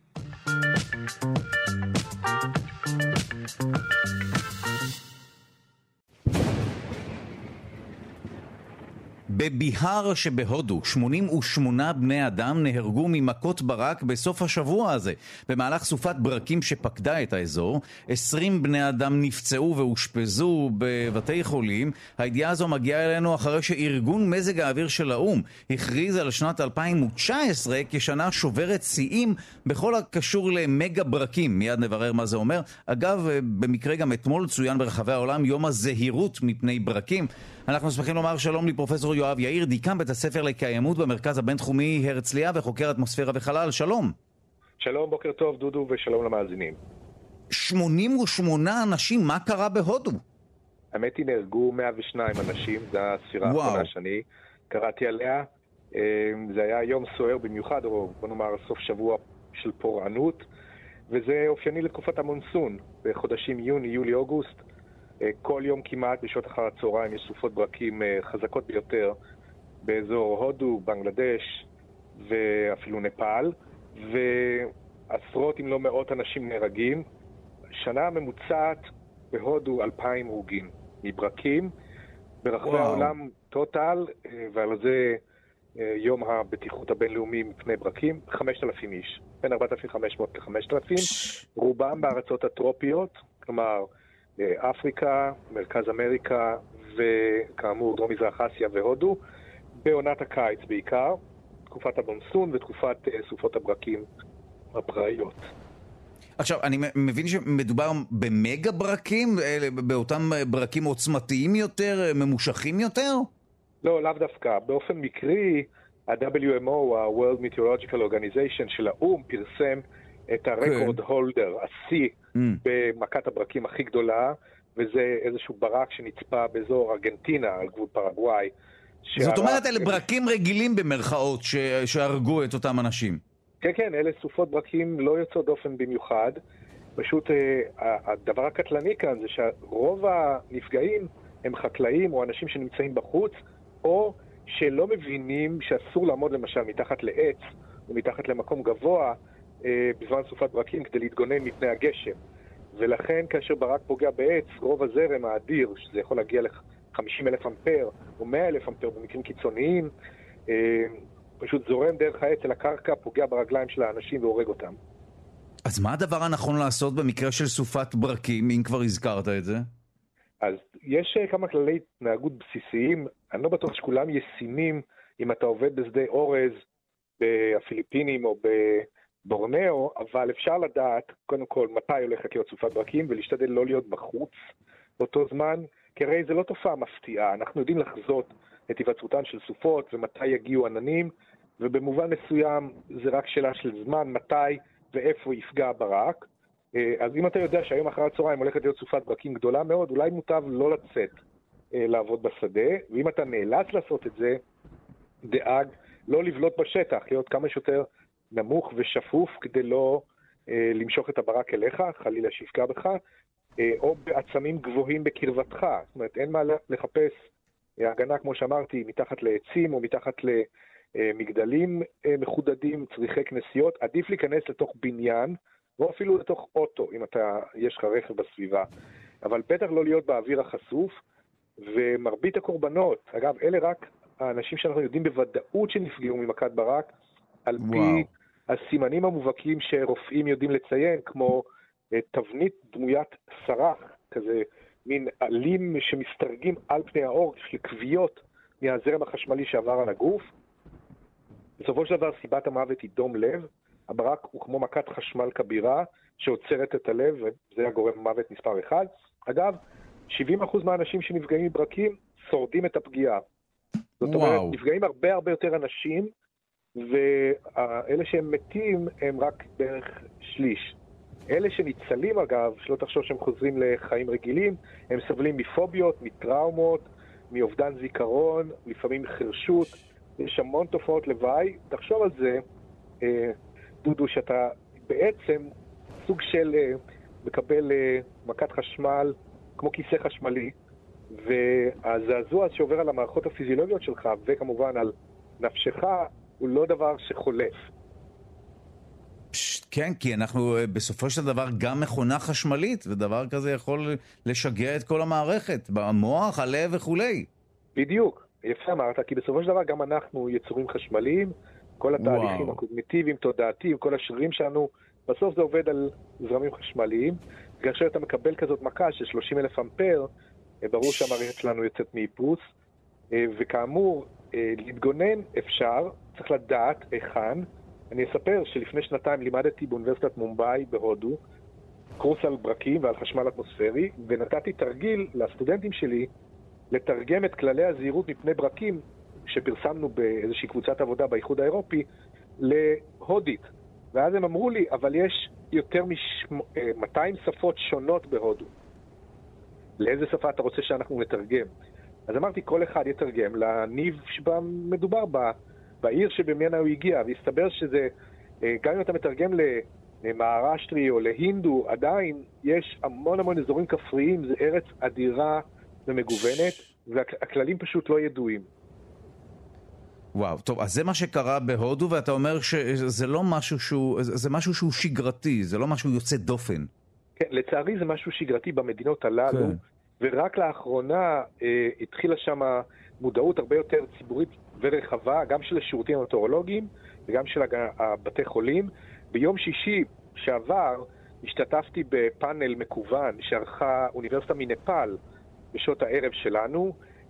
בביהר שבהודו 88 בני אדם נהרגו ממכות ברק בסוף השבוע הזה. במהלך סופת ברקים שפקדה את האזור, 20 בני אדם נפצעו והושפזו בבתי חולים. הידיעה הזו מגיעה אלינו אחרי שארגון מזג האוויר של האום הכריז על שנת 2019 כשנה שוברת שיאים בכל הקשור למגה ברקים. מיד נברר מה זה אומר. אגב, במקרה גם אתמול צוין ברחבי העולם יום הזהירות מפני ברקים. אנחנו שמחים לומר שלום לפרופסור יואב יאיר, דיקן בית הספר לקיימות במרכז הבינתחומי הרצליה וחוקר אטמוספירה וחלל. שלום. שלום, בוקר טוב דודו, ושלום למאזינים. 88 אנשים, מה קרה בהודו? האמת היא, נהרגו 102 אנשים, זו הספירה האחרונה שאני קראתי עליה. זה היה יום סוער במיוחד, או בוא נאמר סוף שבוע של פורענות, וזה אופייני לתקופת המונסון, בחודשים יוני, יולי, אוגוסט. כל יום כמעט בשעות אחר הצהריים יש סופות ברקים חזקות ביותר באזור הודו, בנגלדש ואפילו נפאל, ועשרות אם לא מאות אנשים נהרגים. שנה ממוצעת בהודו 2,000 הרוגים מברקים ברחבי העולם טוטל, ועל זה יום הבטיחות הבינלאומי מפני ברקים, 5,000 איש, בין 4,500 ל-5,000, רובם בארצות הטרופיות, כלומר אפריקה, מרכז אמריקה וכאמור דרום מזרח אסיה והודו, בעונת הקיץ בעיקר, תקופת המונסון ותקופת סופות הברקים הפראיות. עכשיו, אני מבין שמדובר במגה ברקים, באותם ברקים עוצמתיים יותר, ממושכים יותר? לא, לאו דווקא. באופן מקרי, ה-WMO, ה-World Meteorological Organization של האום, פרסם את הרקורד הולדר, השיא במכת הברקים הכי גדולה, וזה איזשהו ברק שנצפה באזור ארגנטינה, על גבול פרגוואי. זאת אומרת, אלה ברקים רגילים במרכאות שהרגו את אותם אנשים. כן, כן, אלה סופות ברקים לא יוצאות דופן במיוחד. פשוט הדבר הקטלני כאן זה שרוב הנפגעים הם חקלאים או אנשים שנמצאים בחוץ, או שלא מבינים שאסור לעמוד למשל מתחת לעץ או מתחת למקום גבוה בזמן סופת ברקים כדי להתגונן מפני הגשם. ולכן כאשר ברק פוגע בעץ, רוב הזרם האדיר, שזה יכול להגיע ל-50,000 אמפר או 100,000 אמפר במקרים קיצוניים, פשוט זורם דרך העץ אל הקרקע, פוגע ברגליים של האנשים והורג אותם. אז מה הדבר הנכון לעשות במקרה של סופת ברקים, אם כבר הזכרת את זה? אז יש כמה כללי התנהגות בסיסיים, אני לא בטוח שכולם ישימים אם אתה עובד בשדה אורז בפיליפינים או בבורנאו, אבל אפשר לדעת קודם כל מתי הולכת להיות סופת ברקים ולהשתדל לא להיות בחוץ באותו זמן, כי הרי זה לא תופעה מפתיעה, אנחנו יודעים לחזות את היווצרותן של סופות ומתי יגיעו עננים, ובמובן מסוים זה רק שאלה של זמן, מתי ואיפה יפגע ברק. אז אם אתה יודע שהיום אחר הצהריים הולכת להיות סופת ברקים גדולה מאוד, אולי מוטב לא לצאת לעבוד בשדה, ואם אתה נאלץ לעשות את זה, דאג לא לבלוט בשטח, להיות כמה שיותר נמוך ושפוף כדי לא למשוך את הברק אליך, חלילה שיפגע בך, או בעצמים גבוהים בקרבתך. זאת אומרת, אין מה לחפש הגנה, כמו שאמרתי, מתחת לעצים או מתחת למגדלים מחודדים, צריכי כנסיות. עדיף להיכנס לתוך בניין, או אפילו לתוך אוטו, אם יש לך רכב בסביבה. אבל בטח לא להיות באוויר החשוף, ומרבית הקורבנות, אגב, אלה רק האנשים שאנחנו יודעים בוודאות שנפגעו ממכת ברק, על פי הסימנים המובהקים שרופאים יודעים לציין, כמו תבנית דמוית סרח, כזה מין עלים שמסתרגים על פני האור, של כוויות מהזרם החשמלי שעבר על הגוף. בסופו של דבר סיבת המוות היא דום לב, הברק הוא כמו מכת חשמל כבירה שעוצרת את הלב, וזה הגורם המוות מספר 1. אגב, 70% מהאנשים שנפגעים מברקים שורדים את הפגיעה. זאת אומרת, נפגעים הרבה יותר אנשים, ואלה שהם מתים הם רק בערך שליש. אלה שניצלים אגב, שלא תחשוב שהם חוזרים לחיים רגילים, הם סובלים מפוביות, מטראומות, מאובדן זיכרון, לפעמים חרשות, יש המון תופעות לוואי. תחשוב על זה, דודו, שאתה בעצם סוג של מקבל מכת חשמל כמו כיסא חשמלי, והזעזוע שעובר על המערכות הפיזיולוגיות שלך וכמובן על נפשך הוא לא דבר שחולף. כן, כי אנחנו בסופו של דבר גם מכונה חשמלית, ודבר כזה יכול לשגע את כל המערכת, במוח, הלב וכולי. בדיוק, יפה אמרת, כי בסופו של דבר גם אנחנו יצורים חשמליים, כל התהליכים הקוגניטיביים, תודעתיים, כל השרירים שלנו, בסוף זה עובד על זרמים חשמליים, כאשר אתה מקבל כזאת מכה של 30,000 אמפר, ברור שהמערכת שלנו יוצאת מאיפוס, וכאמור, להתגונן אפשר, צריך לדעת היכן. אני אספר שלפני שנתיים לימדתי באוניברסיטת מומבאי בהודו, קורס על ברקים ועל חשמל אטמוספרי, ונתתי תרגיל לסטודנטים שלי לתרגם את כללי הזהירות מפני ברקים שפרסמנו באיזושהי קבוצת עבודה באיחוד האירופי להודית. ואז הם אמרו לי, אבל יש יותר מ-200 שפות שונות בהודו. לאיזה שפה אתה רוצה שאנחנו נתרגם? אז אמרתי, כל אחד יתרגם לניב שבה מדובר בעיר שבמנה הוא הגיע, והסתבר שזה, גם אם אתה מתרגם למהרשטרי או להינדו, עדיין יש המון אזורים כפריים, זה ארץ אדירה ומגוונת, והכללים פשוט לא ידועים. וואו, טוב, אז זה מה שקרה בהודו, ואתה אומר שזה לא משהו שהוא, זה משהו שהוא שגרתי, זה לא משהו יוצא דופן. כן, לצערי זה משהו שגרתי במדינות הללו, כן. ורק לאחרונה התחילה שם מודעות הרבה יותר ציבורית ורחבה, גם של השירותים המטאורולוגיים וגם של הבתי חולים. ביום שישי שעבר השתתפתי בפאנל מקוון שערכה אוניברסיטה מנפאל בשעות הערב שלנו,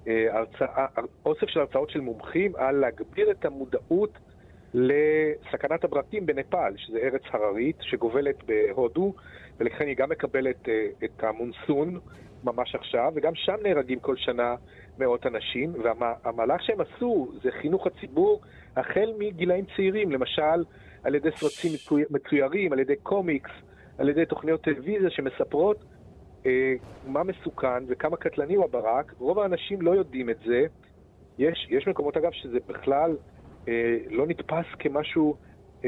אוסף של הרצאות של מומחים על להגביר את המודעות לסכנת הברקים בנפאל, שזה ארץ הררית שגובלת בהודו, ולכן היא גם מקבלת את המונסון ממש עכשיו, וגם שם נהרגים כל שנה מאות אנשים, והמהלך שהם עשו זה חינוך הציבור החל מגילאים צעירים, למשל על ידי סרטים מצוירים, על ידי קומיקס, על ידי תוכניות טלוויזיה שמספרות מה מסוכן וכמה קטלני הוא הברק. רוב האנשים לא יודעים את זה. יש מקומות אגב שזה בכלל לא נתפס כמשהו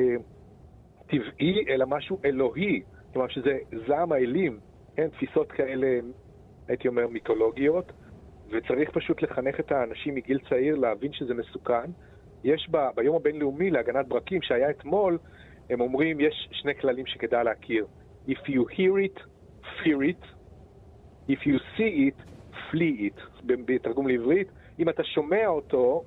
טבעי, אלא משהו אלוהי. כלומר שזה זעם האלים, כן? תפיסות כאלה, הייתי אומר, מיתולוגיות, וצריך פשוט לחנך את האנשים מגיל צעיר להבין שזה מסוכן. יש ביום הבינלאומי להגנת ברקים שהיה אתמול, הם אומרים, יש שני כללים שכדאי להכיר. If you hear it, fear it. If you see it, flee it. בתרגום לעברית, אם אתה שומע אותו,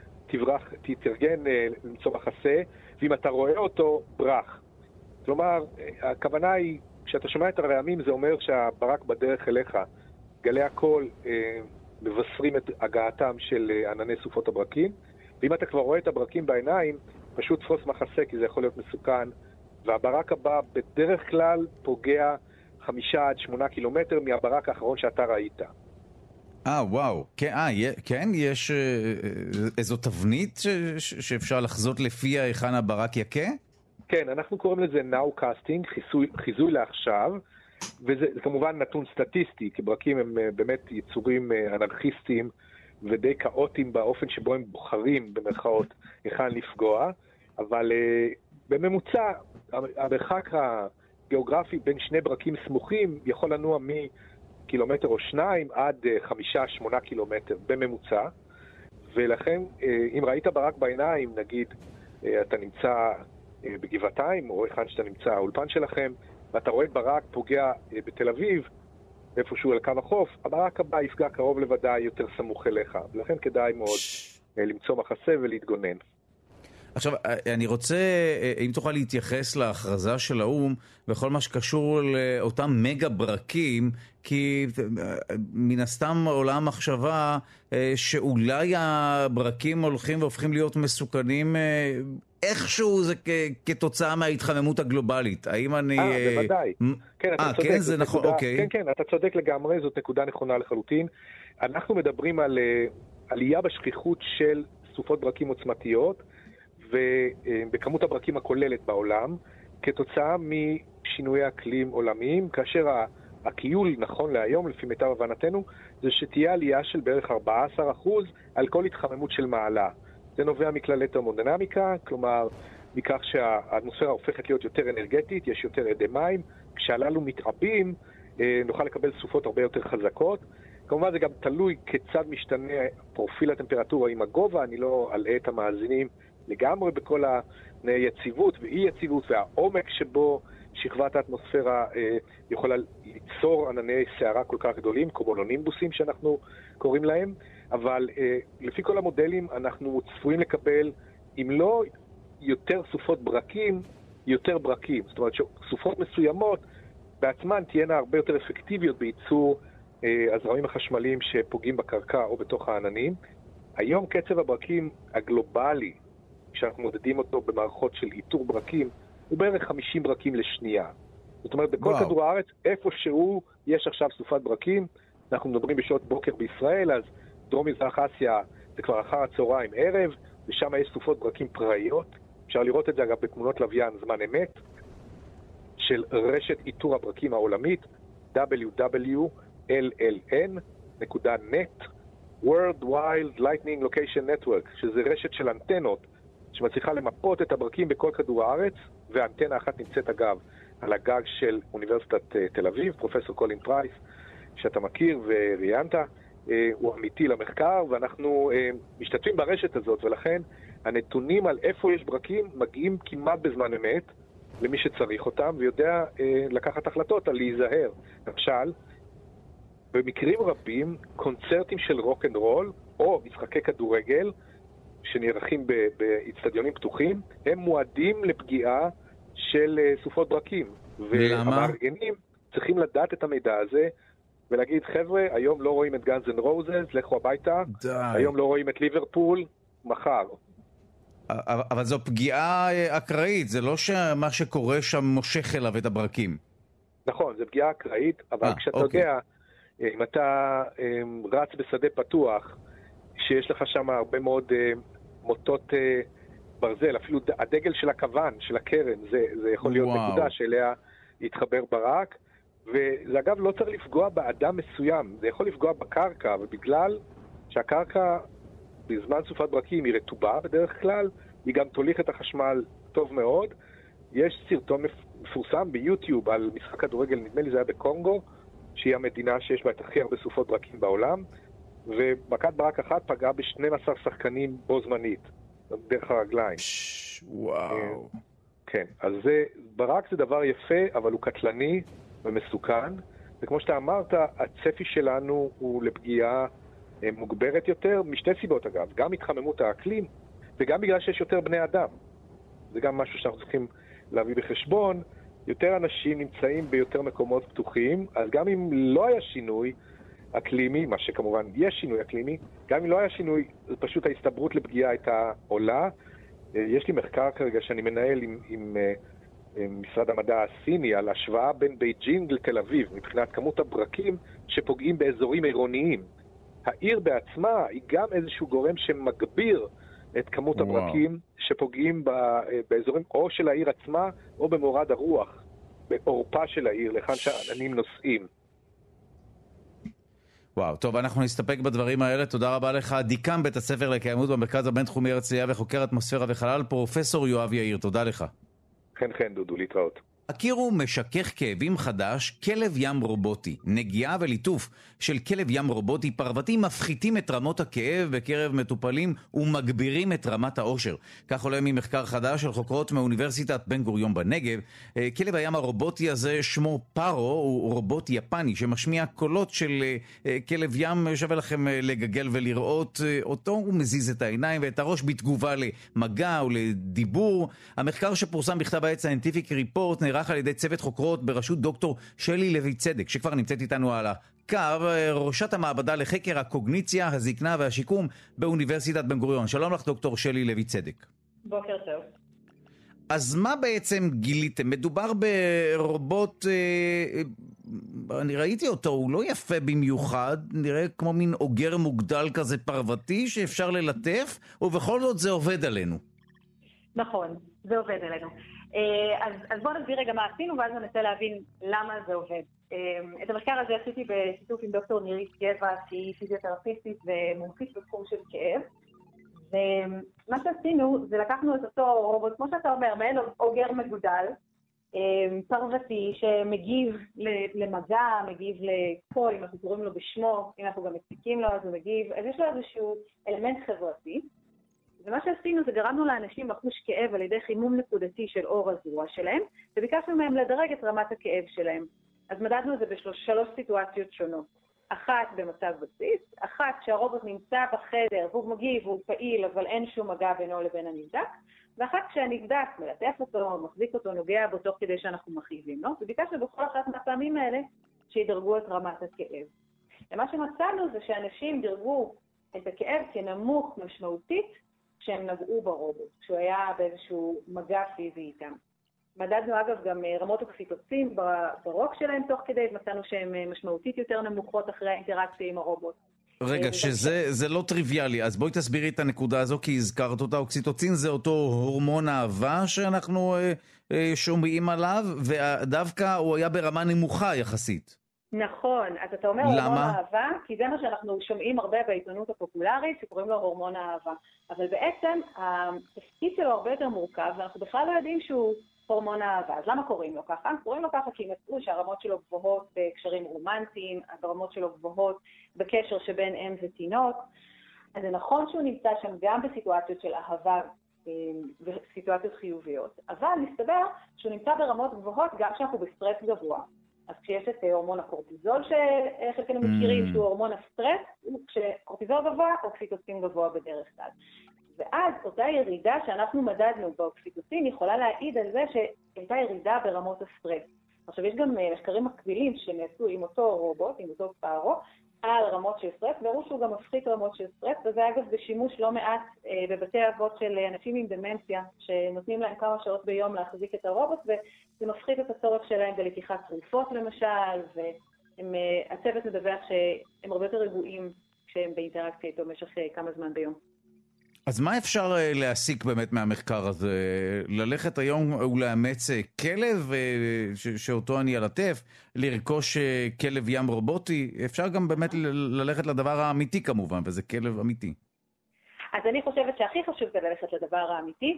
תתארגן למצוא מחסה, ואם אתה רואה אותו, ברח. כלומר, הכוונה היא, כשאתה שומע את הרעמים, זה אומר שהברק בדרך אליך. גלי הקול מבשרים את הגעתם של ענני סופות הברקים, ואם אתה כבר רואה את הברקים בעיניים, פשוט תפוס מחסה, כי זה יכול להיות מסוכן, והברק הבא בדרך כלל פוגע 5 עד 8 קילומטר מהברק האחרון שאתה ראית. וואו. כן, יש איזו תבנית שאפשר לחזות לפיה היכן הברק יקה? כן, אנחנו קוראים לזה nowcasting, חיזוי לעכשיו, וזה כמובן נתון סטטיסטי, כי ברקים הם באמת יצורים אנרכיסטיים ודי כאוטיים באופן שבו הם בוחרים במרכאות היכן לפגוע, אבל בממוצע המרחק הגיאוגרפי בין שני ברקים סמוכים יכול לנוע מקילומטר או 2 עד 5-8 קילומטר בממוצע, ולכן אם ראית ברק בעיניים, נגיד אתה נמצא בגבעתיים או היכן שאתה נמצא, האולפן שלכם, ואתה רואה את ברק פוגע בתל אביב, איפשהו על קו החוף, הברק הבא יפגע קרוב לוודאי יותר סמוך אליך, ולכן כדאי מאוד למצוא מחסה ולהתגונן. עכשיו, אני רוצה, אם תוכל להתייחס להכרזה של האום בכל מה שקשור לאותם מגה ברקים, כי מן הסתם עולה המחשבה שאולי הברקים הולכים והופכים להיות מסוכנים איכשהו זה כתוצאה מההתחממות הגלובלית. האם אני... בוודאי. כן, אתה צודק. כן, זה נכון, אוקיי. כן, אתה צודק לגמרי, זאת נקודה נכונה לחלוטין. אנחנו מדברים על עלייה בשכיחות של סופות ברקים עוצמתיות, ובכמות הברקים הכוללת בעולם, כתוצאה משינויי אקלים עולמיים, כאשר הקיול נכון להיום, לפי מיטב הבנתנו, זה שתהיה עלייה של בערך 14% על כל התחממות של מעלה. זה נובע מכללי תרמודינמיקה, כלומר, מכך שהאטמוספירה הופכת להיות יותר אנרגטית, יש יותר אדי מים, כשהללו מתרבים, נוכל לקבל סופות הרבה יותר חזקות. כמובן זה גם תלוי כיצד משתנה פרופיל הטמפרטורה עם הגובה, אני לא אלאה את המאזינים לגמרי בכל היציבות ואי-יציבות והעומק שבו שכבת האטמוספירה יכולה ליצור ענני שערה כל כך גדולים, קומולונימבוסים שאנחנו קוראים להם, אבל לפי כל המודלים אנחנו צפויים לקבל, אם לא יותר סופות ברקים, יותר ברקים. זאת אומרת שסופות מסוימות בעצמן תהיינה הרבה יותר אפקטיביות בייצור הזרמים החשמליים שפוגעים בקרקע או בתוך העננים. היום קצב הברקים הגלובלי, כשאנחנו מודדים אותו במערכות של איתור ברקים, הוא בערך 50 ברקים לשנייה. זאת אומרת, בכל כדור הארץ, איפה שהוא יש עכשיו סופת ברקים, אנחנו מדברים בשעות בוקר בישראל, אז דרום מזרח אסיה זה כבר אחר הצהריים ערב, ושם יש סופות ברקים פראיות. אפשר לראות את זה אגב בתמונות לוויין זמן אמת, של רשת איתור הברקים העולמית, www.lln.net, World Wild Lightning Location Network, שזה רשת של אנטנות, שמצליחה למפות את הברקים בכל כדור הארץ, והאנטנה אחת נמצאת אגב על הגג של אוניברסיטת תל אביב, פרופסור קולין פרייס, שאתה מכיר וראיינת, הוא אמיתי למחקר, ואנחנו משתתפים ברשת הזאת, ולכן הנתונים על איפה יש ברקים מגיעים כמעט בזמן אמת למי שצריך אותם, ויודע לקחת החלטות על להיזהר. למשל, במקרים רבים, קונצרטים של רוק אנד רול, או משחקי כדורגל, שנערכים באצטדיונים פתוחים, הם מועדים לפגיעה של סופות ברקים. והמארגנים צריכים לדעת את המידע הזה, ולהגיד, חבר'ה, היום לא רואים את גאנז אנד רוזס, לכו הביתה, היום לא רואים את ליברפול, מחר. אבל זו פגיעה אקראית, זה לא שמה שקורה שם מושך אליו את הברקים. נכון, זו פגיעה אקראית, אבל כשאתה יודע, אם אתה רץ בשדה פתוח, שיש לך שם הרבה מאוד מוטות ברזל, אפילו הדגל של הכוון, של הקרן, זה יכול להיות נקודה שאליה יתחבר ברק, וזה אגב לא צריך לפגוע באדם מסוים, זה יכול לפגוע בקרקע, ובגלל שהקרקע בזמן סופת ברקים היא רטובה בדרך כלל, היא גם תוליך את החשמל טוב מאוד. יש סרטון מפורסם ביוטיוב על משחק כדורגל, נדמה לי זה היה בקונגו, שהיא המדינה שיש בה את הכי הרבה סופות ברקים בעולם, ובכת ברק אחת פגעה ב-12 שחקנים בו זמנית, דרך הרגליים. וואו. כן, אז ברק זה דבר יפה, אבל הוא קטלני ומסוכן, וכמו שאתה אמרת, הצפי שלנו הוא לפגיעה מוגברת יותר, משתי סיבות אגב, גם התחממות האקלים, וגם בגלל שיש יותר בני אדם. זה גם משהו שאנחנו צריכים להביא בחשבון, יותר אנשים נמצאים ביותר מקומות פתוחים, אז גם אם לא היה שינוי אקלימי, מה שכמובן יש שינוי אקלימי, גם אם לא היה שינוי, פשוט ההסתברות לפגיעה הייתה עולה. יש לי מחקר כרגע שאני מנהל עם משרד המדע הסיני על השוואה בין בייג'ינג לתל אביב, מבחינת כמות הברקים שפוגעים באזורים עירוניים. העיר בעצמה היא גם איזשהו גורם שמגביר את כמות הברקים שפוגעים באזורים או של העיר עצמה או במורד הרוח, באורפה של העיר, לכאן שהעננים נוסעים. וואו, טוב, אנחנו נסתפק בדברים האלה. תודה רבה לך, דיקן בית הספר לקיימות במרכז הבינתחומי הרצליה וחוקר אטמוספירה וחלל, פרופסור יואב יאיר. תודה לך. כן, דודו, להתראות. הכירו משכך כאבים חדש, כלב ים רובוטי. נגיעה וליטוף של כלב ים רובוטי פרוותי מפחיתים את רמות הכאב בקרב מטופלים ומגבירים את רמת האושר. כך עולה ממחקר חדש של חוקרות מאוניברסיטת בן גוריון בנגב. כלב הים הרובוטי הזה שמו פארו, הוא רובוט יפני שמשמיע קולות של כלב ים. שווה לכם לגגל ולראות אותו. הוא מזיז את העיניים ואת הראש בתגובה למגע או לדיבור. המחקר שפורסם בכתב העת Scientific Report נערך על ידי צוות חוקרות בראשות דוקטור שלי לוי צדק, שכבר נמצאת איתנו על הקו, ראשת המעבדה לחקר הקוגניציה, הזקנה והשיקום באוניברסיטת בן גוריון. שלום לך דוקטור שלי לוי צדק. בוקר טוב. אז מה בעצם גיליתם? מדובר ברובוט, אני ראיתי אותו, הוא לא יפה במיוחד, נראה כמו מין אוגר מוגדל כזה פרוותי שאפשר ללטף, ובכל זאת זה עובד עלינו. נכון, זה עובד עלינו. אז בואו נסביר רגע מה עשינו, ואז ננסה להבין למה זה עובד. את המחקר הזה עשיתי בשיתוף עם דוקטור נירית גבע, שהיא פיזיותרפיסטית ומומחית בתחום של כאב. ומה שעשינו זה לקחנו את אותו רובוט, כמו שאתה אומר, מעין אוגר מגודל, פרוותי שמגיב למגע, מגיב לקול, אם אנחנו קוראים לו בשמו, אם אנחנו גם מציקים לו, אז הוא מגיב. אז יש לו איזשהו אלמנט חברתי. ומה שעשינו זה גרמנו לאנשים לחוש כאב על ידי חימום נקודתי של אור הזרוע שלהם, וביקשנו מהם לדרג את רמת הכאב שלהם. אז מדדנו את זה בשלוש סיטואציות שונות. אחת במצב בסיס, אחת שהרובוט נמצא בחדר והוא מגיב והוא פעיל אבל אין שום מגע בינו לבין הנבדק, ואחת כשהנבדק מלטף אותו, מחזיק אותו, נוגע בו תוך כדי שאנחנו מכאיבים לו, וביקשנו בכל אחת מהפעמים האלה שידרגו את רמת הכאב. ומה שמצאנו זה שאנשים דרגו את הכאב כנמוך משמעותית שהם נגעו ברובוט, כשהוא היה באיזשהו מגע פיזי איתם. מדדנו אגב גם רמות אוקסיטוצין ברוק שלהם תוך כדי, מצאנו שהן משמעותית יותר נמוכות אחרי האינטראקציה עם הרובוט. רגע, שזה לא טריוויאלי, אז בואי תסבירי את הנקודה הזו, כי הזכרת אותה. אוקסיטוצין זה אותו הורמון אהבה שאנחנו שומעים עליו, ודווקא הוא היה ברמה נמוכה יחסית. נכון, אז אתה אומר הורמון האהבה, כי זה מה שאנחנו שומעים הרבה בעיתונות הפופולרית, שקוראים לו הורמון האהבה. אבל בעצם התפקיד שלו הרבה יותר מורכב, ואנחנו בכלל לא יודעים שהוא הורמון האהבה. אז למה קוראים לו ככה? קוראים לו ככה כי מצאו שהרמות שלו גבוהות בקשרים רומנטיים, הרמות שלו גבוהות בקשר שבין אם ותינוק. אז זה נכון שהוא נמצא שם גם בסיטואציות של אהבה וסיטואציות חיוביות, אבל מסתבר שהוא נמצא ברמות גבוהות גם כשאנחנו בסטרס גבוה. אז כשיש את הורמון הקורטיזול שחלקנו מכירים, שהוא הורמון הסטרס, כשקורטיזול גבוה, אוקסיטוצין גבוה בדרך כלל. ואז אותה ירידה שאנחנו מדדנו באוקסיטוצין יכולה להעיד על זה שהייתה ירידה ברמות הסטרס. עכשיו יש גם מחקרים מקבילים שנעשו עם אותו רובוט, עם אותו פארו, על רמות של סטרס, והראו שהוא גם מפחית רמות של סטרס, וזה אגב בשימוש לא מעט בבתי אבות של אנשים עם דמנציה, שנותנים להם כמה שעות ביום להחזיק את הרובוט, וזה מפחית את הצורך שלהם בלקיחת תרופות למשל, והצוות מדווח שהם הרבה יותר רגועים כשהם באינטראקציה איתו במשך כמה זמן ביום. אז מה אפשר להסיק באמת מהמחקר הזה? ללכת היום ולאמץ כלב שאותו אני אלטף, לרכוש כלב ים רובוטי? אפשר גם באמת ללכת לדבר האמיתי כמובן, וזה כלב אמיתי. אז אני חושבת שהכי חשוב זה ללכת לדבר האמיתי.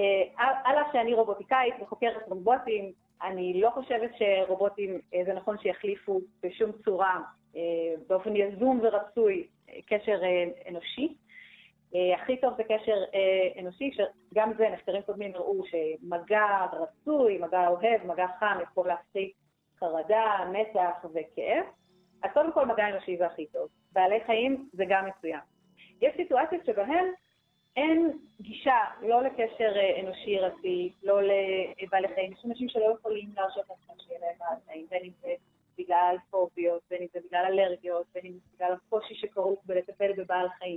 על אף שאני רובוטיקאית וחוקרת רובוטים, אני לא חושבת שרובוטים זה נכון שיחליפו בשום צורה, באופן יזום ורצוי, קשר אנושי. הכי טוב זה קשר אנושי, שגם זה מחקרים קודמים הראו שמגע רצוי, מגע אוהב, מגע חם, יכול להפחית חרדה, מתח וכאב. אז קודם כל מגע אנושי זה הכי טוב. בעלי חיים זה גם מצוין. יש סיטואציות שבהן אין גישה, לא לקשר אנושי רציף, לא לבעלי חיים. יש אנשים שלא יכולים להרשות לעצמם שיהיה להם בעלי חיים, בין אם זה בגלל פוביות, בין אם זה בגלל אלרגיות, בין אם זה בגלל הקושי שקרוב בלטפל בבעל חיים.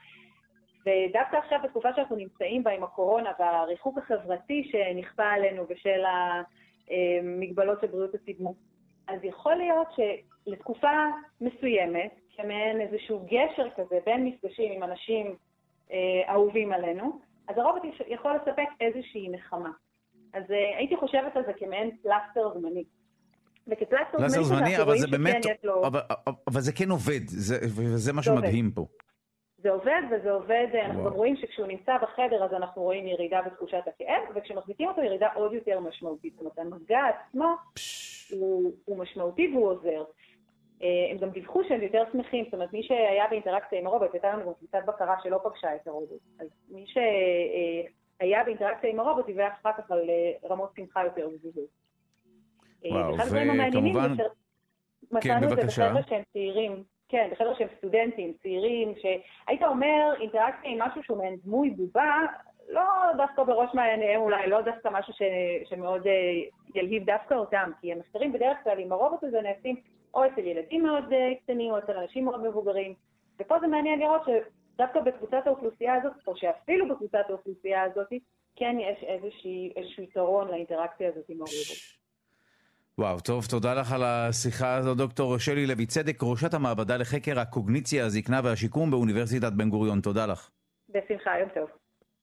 ודווקא עכשיו בתקופה שאנחנו נמצאים בה עם הקורונה והריחוק החברתי שנכפה עלינו בשל המגבלות של בריאות הציבור, אז יכול להיות שלתקופה מסוימת, כמעין איזשהו גשר כזה בין מפגשים עם אנשים אהובים עלינו, אז הרובוט יכול לספק איזושהי נחמה. אז הייתי חושבת על זה כמעין פלסטר זמני. וכפלסטר זמני, אבל זה באמת, אבל זה כן עובד, וזה מה שמדהים פה. זה עובד, וזה עובד, אנחנו גם רואים שכשהוא נמצא בחדר, אז אנחנו רואים ירידה בתחושת הכאב, וכשמחזיקים אותו ירידה עוד יותר משמעותית. זאת אומרת, המגע עצמו הוא משמעותי והוא עוזר. הם גם דיווחו שהם יותר שמחים, זאת אומרת, מי שהיה באינטראקציה עם הרובוט, הייתה לנו גם קבוצת בקרה שלא פגשה את הרובוט. אז מי שהיה באינטראקציה עם הרובוט, דיווח אחר כך על רמות שמחה יותר גבוהות. וואו, וכמובן... כן, בבקשה. בחדר שהם צעירים, כן, בחדר שהם סטודנטים, צעירים, שהיית אומר אינטראקציה עם משהו שהוא מעין דמוי בובה, לא דווקא בראש מעייניהם, אולי לא דווקא משהו שמאוד ילהיב דווקא אותם, כי המחקרים בדרך כלל עם הרובוט הזה נעשים או אצל ילדים מאוד קטנים, או אצל אנשים מאוד מבוגרים, ופה זה מעניין לראות שדווקא בקבוצת האוכלוסייה הזאת, או שאפילו בקבוצת האוכלוסייה הזאת, כן יש איזשהו יתרון לאינטראקציה הזאת עם הרובוט. וואו, טוב, תודה לך על השיחה הזו, דוקטור שלי לוי צדק, ראשת המעבדה לחקר הקוגניציה, הזקנה והשיקום באוניברסיטת בן גוריון. תודה לך. בשמחה, יום טוב.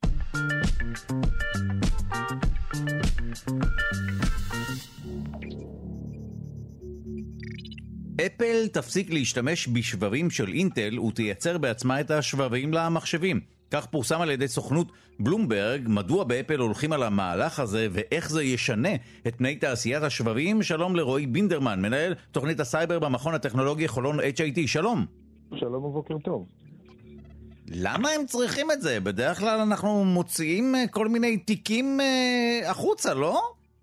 אפל תפסיק להשתמש בשבבים של אינטל ותייצר בעצמה את השבבים למחשבים. כך פורסם על ידי סוכנות בלומברג. מדוע באפל הולכים על המהלך הזה ואיך זה ישנה את פני תעשיית השבבים? שלום לרועי בינדרמן, מנהל תוכנית הסייבר במכון הטכנולוגי חולון HIT. שלום. שלום ובוקר טוב. למה הם צריכים את זה? בדרך כלל אנחנו מוציאים כל מיני תיקים החוצה, לא?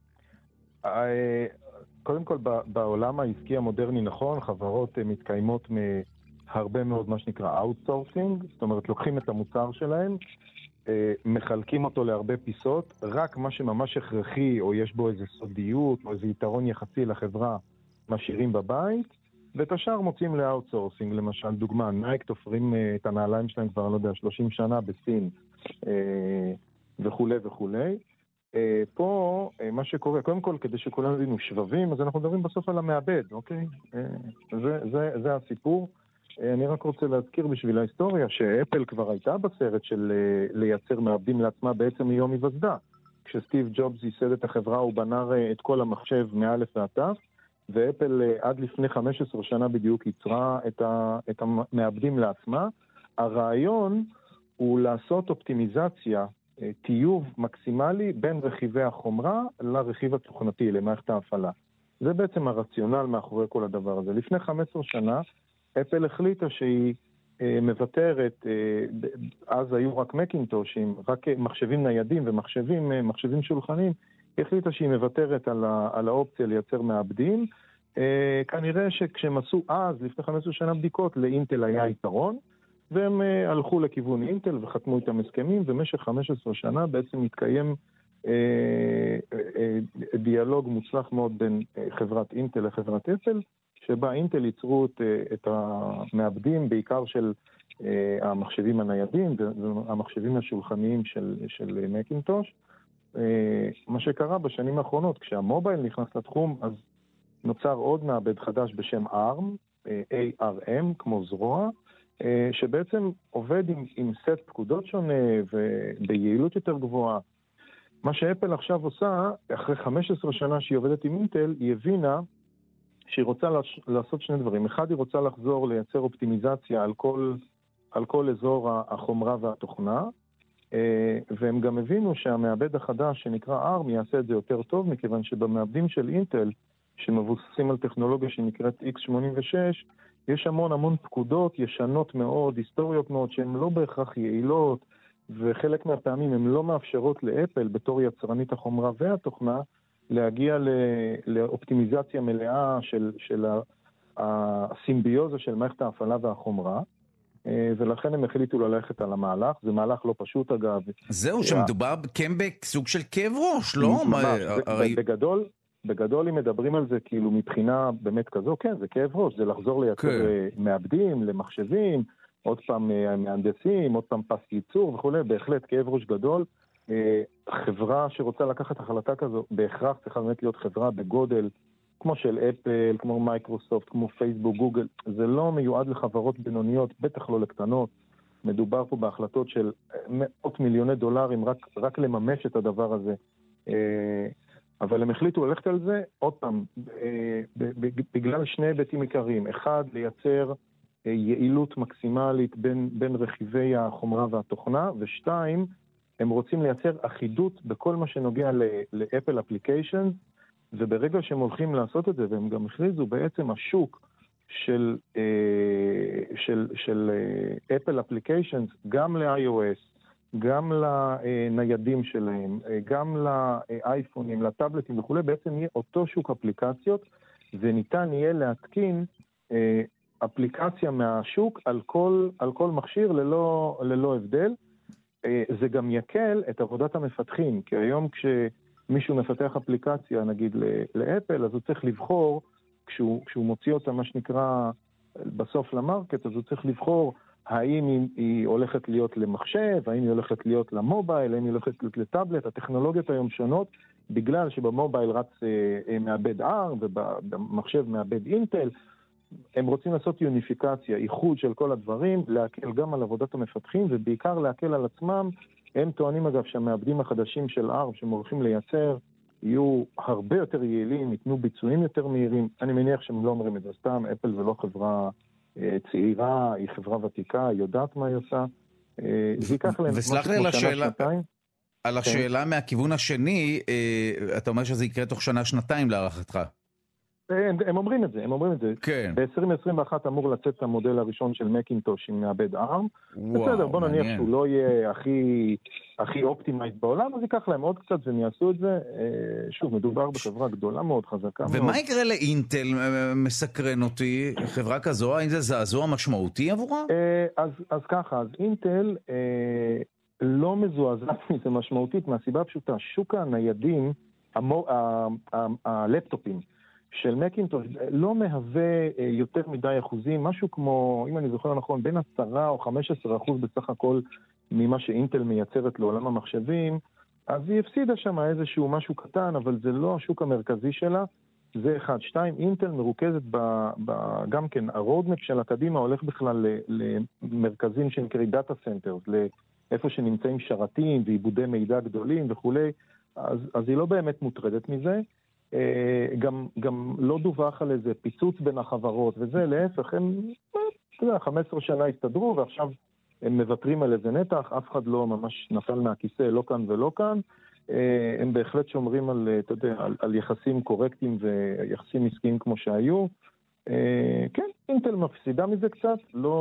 קודם כל, בעולם העסקי המודרני, נכון, חברות מתקיימות מהרבה מאוד מה שנקרא outsourcing, זאת אומרת, לוקחים את המוצר שלהם, מחלקים אותו להרבה פיסות, רק מה שממש הכרחי, או יש בו איזה סודיות, או איזה יתרון יחסי לחברה, משאירים בבית, ואת השאר מוצאים לאוטסורסינג. למשל, דוגמה, נייק תופרים את הנעליים שלהם כבר, לא יודע, 30 שנה בסין, וכו' וכו'. פה, מה שקורה, קודם כל, כדי שכולם הבינו שבבים, אז אנחנו מדברים בסוף על המעבד, אוקיי? זה הסיפור. אני רק רוצה להזכיר בשביל ההיסטוריה, שאפל כבר הייתה בסרט של לייצר מעבדים לעצמה בעצם מיום היווסדה. כשסטיב ג'ובס ייסד את החברה, הוא בנה את כל המחשב מאלף ועד תף, ואפל עד לפני 15 שנה בדיוק ייצרה את המעבדים לעצמה. הרעיון הוא לעשות אופטימיזציה, טיוב מקסימלי בין רכיבי החומרה לרכיב התוכנתי, למערכת ההפעלה. זה בעצם הרציונל מאחורי כל הדבר הזה. לפני 15 שנה, אפל החליטה שהיא מבטרת, אז היו רק מקינטושים, רק מחשבים ניידים ומחשבים שולחנים, היא החליטה שהיא מבטרת על האופציה לייצר מעבדים. כנראה שכשהם עשו אז, לפני 15 שנה בדיקות, לאינטל היה יתרון, והם הלכו לכיוון אינטל וחתמו איתם הסכמים, ובמשך 15 שנה בעצם מתקיים דיאלוג מוצלח מאוד בין חברת אינטל לחברת אפל, שבה אינטל ייצרו את המעבדים בעיקר של המחשבים הניידים והמחשבים השולחניים של מקינטוש. מה שקרה בשנים האחרונות, כשהמובייל נכנס לתחום, אז נוצר עוד מעבד חדש בשם ARM, ARM, כמו זרוע, שבעצם עובד עם סט פקודות שונה וביעילות יותר גבוהה. מה שאפל עכשיו עושה, אחרי 15 שנה שהיא עובדת עם אינטל, היא הבינה שהיא רוצה לעשות שני דברים. אחד, היא רוצה לחזור לייצר אופטימיזציה על כל אזור החומרה והתוכנה, והם גם הבינו שהמעבד החדש שנקרא ARM יעשה את זה יותר טוב, מכיוון שבמעבדים של אינטל, שמבוססים על טכנולוגיה שנקראת x86, יש המון פקודות ישנות מאוד, היסטוריות מאוד, שהן לא בהכרח יעילות, וחלק מהפעמים הן לא מאפשרות לאפל, בתור יצרנית החומרה והתוכנה, להגיע לאופטימיזציה מלאה של הסימביוזה של מערכת ההפעלה והחומרה, ולכן הם החליטו ללכת על המהלך. זה מהלך לא פשוט אגב. זהו, שמדובר בסוג של כאב ראש, לא? בגדול אם מדברים על זה כאילו מבחינה באמת כזו, כן, זה כאב ראש, זה לחזור לייצר מעבדים, למחשבים, עוד פעם מהנדסים, עוד פעם פס ייצור וכו', בהחלט כאב ראש גדול. חברה שרוצה לקחת החלטה כזו, בהכרח צריכה באמת להיות חברה בגודל, כמו של אפל, כמו מייקרוסופט, כמו פייסבוק, גוגל. זה לא מיועד לחברות בינוניות, בטח לא לקטנות. מדובר פה בהחלטות של מאות מיליוני דולרים, רק לממש את הדבר הזה. אבל הם החליטו ללכת על זה, עוד פעם, בגלל שני היבטים עיקריים. אחד, לייצר יעילות מקסימלית בין רכיבי החומרה והתוכנה, ושתיים, הם רוצים לייצר אחידות בכל מה שנוגע לאפל אפליקיישן, וברגע שהם הולכים לעשות את זה, והם גם הכריזו בעצם השוק של אפל אפליקיישנס, גם ל-iOS, גם לניידים שלהם, גם לאייפונים, לטאבלטים וכו', בעצם יהיה אותו שוק אפליקציות, וניתן יהיה להתקין אפליקציה מהשוק על כל מכשיר ללא הבדל. זה גם יקל את עבודת המפתחים, כי היום כשמישהו מפתח אפליקציה, נגיד לאפל, אז הוא צריך לבחור, כשהוא מוציא אותה מה שנקרא בסוף למרקט, אז הוא צריך לבחור האם היא הולכת להיות למחשב, האם היא הולכת להיות למובייל, האם היא הולכת להיות לטאבלט. הטכנולוגיות היום שונות, בגלל שבמובייל רץ מעבד ARM ובמחשב מעבד אינטל, הם רוצים לעשות יוניפיקציה, איחוד של כל הדברים, להקל גם על עבודת המפתחים, ובעיקר להקל על עצמם. הם טוענים אגב שהמעבדים החדשים של ARM שהם הולכים לייצר, יהיו הרבה יותר יעילים, ייתנו ביצועים יותר מהירים. אני מניח שהם לא אומרים את זה סתם, אפל זה לא חברה צעירה, היא חברה ותיקה, היא יודעת מה היא עושה. זה ייקח להם וסלח לי על השאלה מהכיוון השני, אתה אומר שזה יקרה תוך שנה-שנתיים להערכתך. הם אומרים את זה. כן. ב-2021 אמור לצאת המודל הראשון של מקינטוש עם מעבד ARM. בסדר, בוא נניח שהוא לא יהיה הכי אופטימייז בעולם, אז ייקח להם עוד קצת והם יעשו את זה. שוב, מדובר בחברה גדולה מאוד, חזקה מאוד. ומה יקרה לאינטל? מסקרן אותי, חברה כזו, האם זה זעזוע משמעותי עבורה? אז ככה, אז אינטל לא מזועזעת מזה משמעותית, מהסיבה הפשוטה, שוק הניידים, הלפטופים, של מקינטוש לא מהווה יותר מדי אחוזים, משהו כמו, אם אני זוכר נכון, בין 10 או 15% בסך הכל ממה שאינטל מייצרת לעולם המחשבים, אז היא הפסידה שם איזשהו משהו קטן, אבל זה לא השוק המרכזי שלה, זה אחד. שתיים, אינטל מרוכזת גם כן, הרודמפ של הקדימה הולך בכלל למרכזים שנקראים דאטה סנטרס, לאיפה שנמצאים שרתים ועיבודי מידע גדולים וכולי, אז היא לא באמת מוטרדת מזה. גם לא דווח על איזה פיצוץ בין החברות, וזה להפך, הם 15 שנה הסתדרו, ועכשיו הם מבטרים על איזה נתח, אף אחד לא ממש נפל מהכיסא, לא כאן ולא כאן, הם בהחלט שומרים על יחסים קורקטים ויחסים עסקיים כמו שהיו. כן, אינטל מפסידה מזה קצת,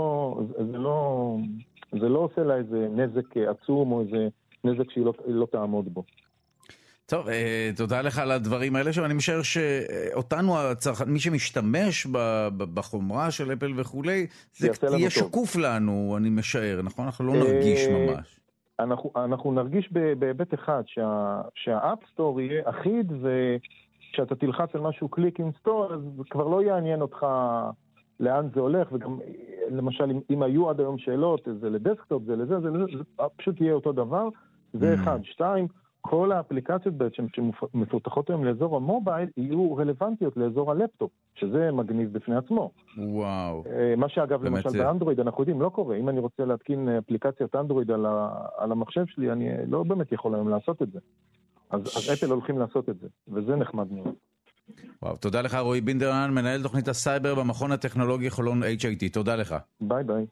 זה לא עושה לה איזה נזק עצום או איזה נזק שהיא לא תעמוד בו. טוב, תודה לך על הדברים האלה, שאני משער שאותנו, מי שמשתמש בחומרה של אפל וכולי, זה יהיה שקוף לנו, אני משער, נכון? אנחנו לא נרגיש ממש. אנחנו נרגיש בהיבט אחד, שהאפ סטור יהיה אחיד, וכשאתה תלחץ על משהו קליק אינסטול, אז כבר לא יעניין אותך לאן זה הולך, וגם למשל אם היו עד היום שאלות, זה לדסקטופ, זה לזה, זה פשוט יהיה אותו דבר, זה אחד. שתיים, כל האפליקציות בעצם שמפותחות היום לאזור המובייל יהיו רלוונטיות לאזור הלפטופ, שזה מגניב בפני עצמו. וואו. מה שאגב למשל באנדרואיד אנחנו יודעים לא קורה. אם אני רוצה להתקין אפליקציית אנדרואיד על המחשב שלי, אני לא באמת יכול היום לעשות את זה. אז אפל הולכים לעשות את זה, וזה נחמד מאוד. וואו, תודה לך רועי בינדרמן, מנהל תוכנית הסייבר במכון הטכנולוגי חולון HIT. תודה לך. ביי ביי.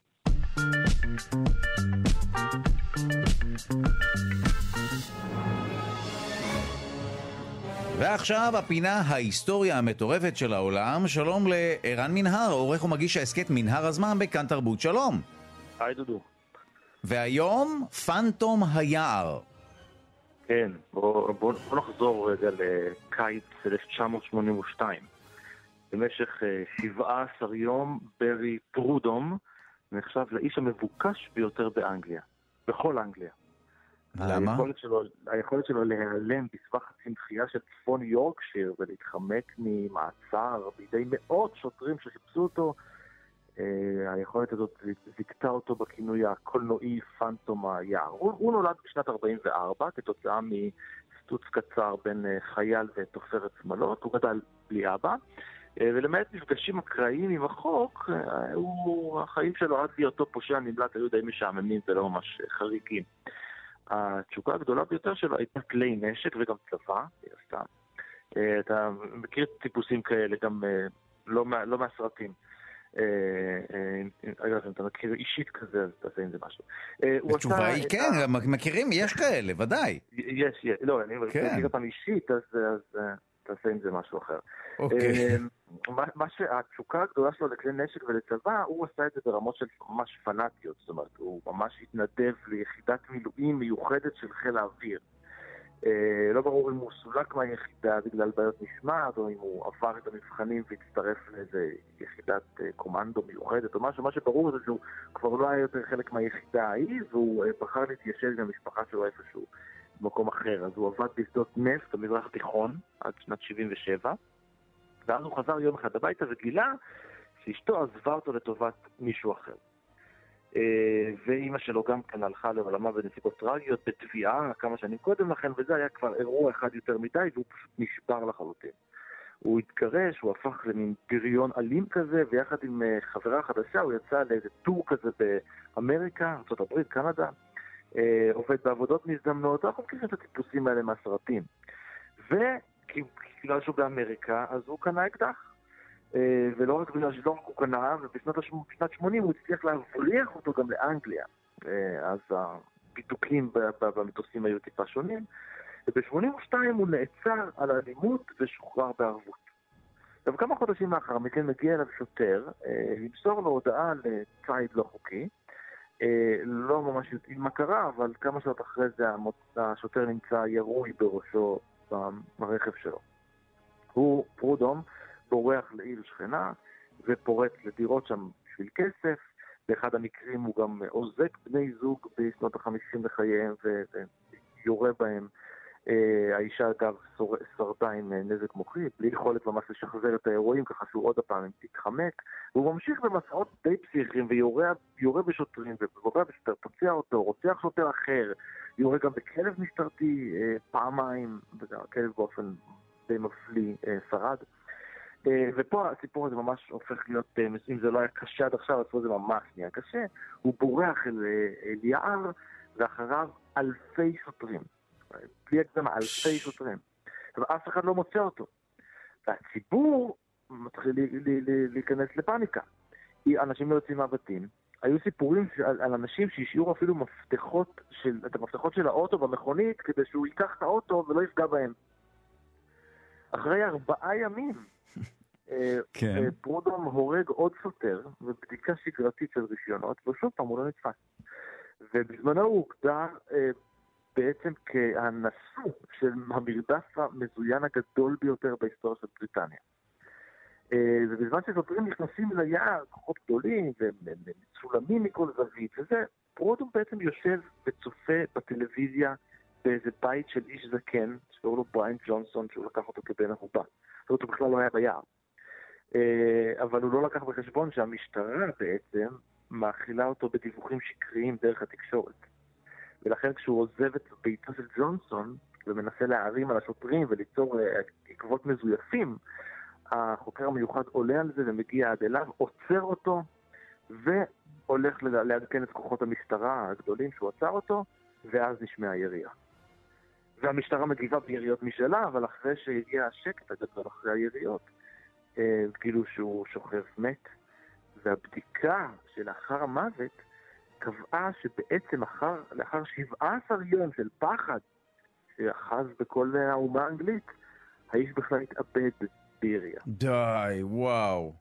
ועכשיו הפינה ההיסטוריה המטורפת של העולם. שלום לערן מנהר, עורך ומגיש העסקת מנהר הזמן בכאן תרבות. שלום. היי דודו. והיום פנטום היער. כן, בוא נחזור רגע לקיץ 1982. במשך 17 יום ברי פרודום נחשב לאיש המבוקש ביותר באנגליה, בכל אנגליה. למה? היכולת שלו להיעלם בסבך הצמחייה של צפון יורקשיר ולהתחמק ממעצר בידי מאות שוטרים שחיפשו אותו, היכולת הזאת זיקתה אותו בכינוי הקולנועי פנטום היער. הוא נולד בשנת 44 כתוצאה מסטוץ קצר בין חייל ותופרת שמלות, הוא גדל בלי אבא, ולמעט מפגשים אקראיים עם החוק, החיים שלו עד להיותו פושע נמלט היו די משעממים ולא ממש חריגים. התשוקה הגדולה ביותר שלו הייתה כלי נשק וגם צבא, אתה מכיר טיפוסים כאלה גם לא מהסרטים. אגב, אם אתה מכיר אישית כזה, אז תעשה עם זה משהו. התשובה היא כן, מכירים, יש כאלה, ודאי. יש, לא, אני מכיר אותם אישית, אז תעשה עם זה משהו אחר. אוקיי. התשוקה הגדולה שלו לכלי נשק ולצבא, הוא עשה את זה ברמות של ממש פנאטיות, זאת אומרת, הוא ממש התנדב ליחידת מילואים מיוחדת של חיל האוויר. לא ברור אם הוא סולק מהיחידה בגלל בעיות משמעת, או אם הוא עבר את המבחנים והצטרף לאיזה יחידת קומנדו מיוחדת או משהו. מה שברור זה שהוא כבר לא היה יותר חלק מהיחידה ההיא, והוא בחר להתיישב עם המשפחה שלו איפשהו במקום אחר. אז הוא עבד בשדות נפט במזרח התיכון עד שנת 77, ואז הוא חזר יום אחד הביתה וגילה שאשתו עזבה אותו לטובת מישהו אחר. ואימא שלו גם כאן הלכה לעולמה בנסיבות טרגיות, בתביעה כמה שנים קודם לכן, וזה היה כבר אירוע אחד יותר מדי, והוא פשוט נשבר לחלוטין. הוא התגרש, הוא הפך למין בריון אלים כזה, ויחד עם חברה חדשה הוא יצא לאיזה טור כזה באמריקה, ארצות הברית, קנדה, עובד בעבודות מזדמנות, אנחנו מכירים את הטיפוסים האלה מהסרטים. וכיוון שהוא באמריקה, אז הוא קנה אקדח. ולא רק בגלל שלא רק הוא קנה, ובשנת 80 הוא הצליח להבריח אותו גם לאנגליה. אז הבידוקים במטוסים היו טיפה שונים. וב-82 הוא נעצר על האלימות ושוחרר בערבות. וכמה חודשים לאחר מכן מגיע אליו שוטר, למסור לו הודעה לציד לא חוקי. לא ממש יודעים מה קרה, אבל כמה שעות אחרי זה השוטר נמצא ירוי בראשו ברכב שלו. הוא פרודום, בורח לעיר שכנה ופורץ לדירות שם בשביל כסף. באחד המקרים הוא גם עוזק בני זוג בשנות ה-50 לחייהם ויורה בהם. האישה אגב שרדה עם נזק מוחי, בלי יכולת ממש לשחזר את האירועים, ככה שהוא עוד הפעם תתחמק, והוא ממשיך במסעות די פסיכיים ויורה בשוטרים ופוגע בשוטר, פוצע אותו, רוצח שוטר אחר, יורה גם בכלב משטרתי פעמיים, והכלב באופן די מפליא שרד. ופה הסיפור הזה ממש הופך להיות, אם זה לא היה קשה עד עכשיו, אז פה זה ממש נהיה קשה. הוא בורח אל יער, ואחריו אלפי שוטרים. בלי הגזמה, אלפי שוטרים. אף אחד לא מוצא אותו. והציבור מתחיל להיכנס לפאניקה. אנשים לא יוצאים מהבתים. היו סיפורים על אנשים שהשאירו אפילו את המפתחות של האוטו במכונית, כדי שהוא ייקח את האוטו ולא יפגע בהם. אחרי 4 ימים, פרודום הורג עוד שוטר, ובדיקה שגרתית של רישיונות, ושוב פעם הוא לא נתפס. ובזמנו הוא הוגדר בעצם כהנשוא של המרדף המזוין הגדול ביותר בהיסטוריה של בריטניה. ובזמן ששוטרים נכנסים ליער, כוחות גדולים ומצולמים מכל זווית, וזה, פרודום בעצם יושב וצופה בטלוויזיה באיזה בית של איש זקן, שקראו לו בריין ג'ונסון, שהוא לקח אותו כבן ערובה. זאת אומרת, הוא בכלל לא היה ביער. אבל הוא לא לקח בחשבון שהמשטרה בעצם מאכילה אותו בדיווחים שקריים דרך התקשורת. ולכן כשהוא עוזב את ביתו של ג'ונסון ומנסה להערים על השוטרים וליצור עקבות מזויפים, החוקר המיוחד עולה על זה ומגיע עד אליו, עוצר אותו והולך לעדכן את כוחות המשטרה הגדולים שהוא עצר אותו, ואז נשמע הירייה. והמשטרה מגיבה ביריות משלה, אבל אחרי שהגיע השקט הגדול אחרי היריות, גילו שהוא שוכב מת, והבדיקה שלאחר המוות קבעה שבעצם לאחר 17 יום של פחד שאחז בכל האומה האנגלית, האיש בכלל התאבד בירייה. די, וואו.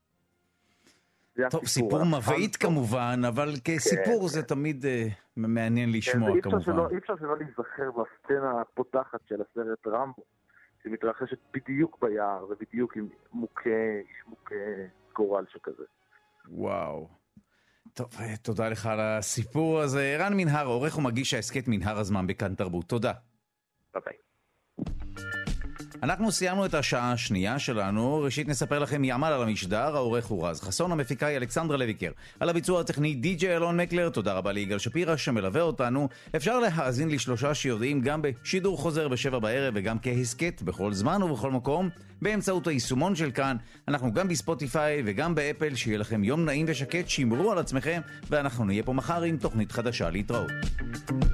טוב, סיפור מבעית כמובן, אבל כסיפור זה תמיד מעניין לשמוע כמובן. אי אפשר שלא להיזכר בסצנה הפותחת של הסרט רמבו, שמתרחשת בדיוק ביער ובדיוק עם איש מוכה גורל שכזה. וואו. טוב, תודה לך על הסיפור הזה. ערן מנהר, עורך ומגיש ההסכת מנהר הזמן בכאן תרבות. תודה. ביי ביי. אנחנו סיימנו את השעה השנייה שלנו. ראשית נספר לכם מי עמל על המשדר. העורך הוא רז חסון, המפיקה היא אלכסנדרה לויקר. על הביצוע הטכני די.ג'יי אלון מקלר. תודה רבה ליגאל שפירא שמלווה אותנו. אפשר להאזין ל3 שיודעים גם בשידור חוזר ב7 בערב וגם כהסכת בכל זמן ובכל מקום באמצעות היישומון של כאן. אנחנו גם בספוטיפיי וגם באפל. שיהיה לכם יום נעים ושקט, שמרו על עצמכם, ואנחנו נהיה פה מחר עם תוכנית חדשה. להתראות.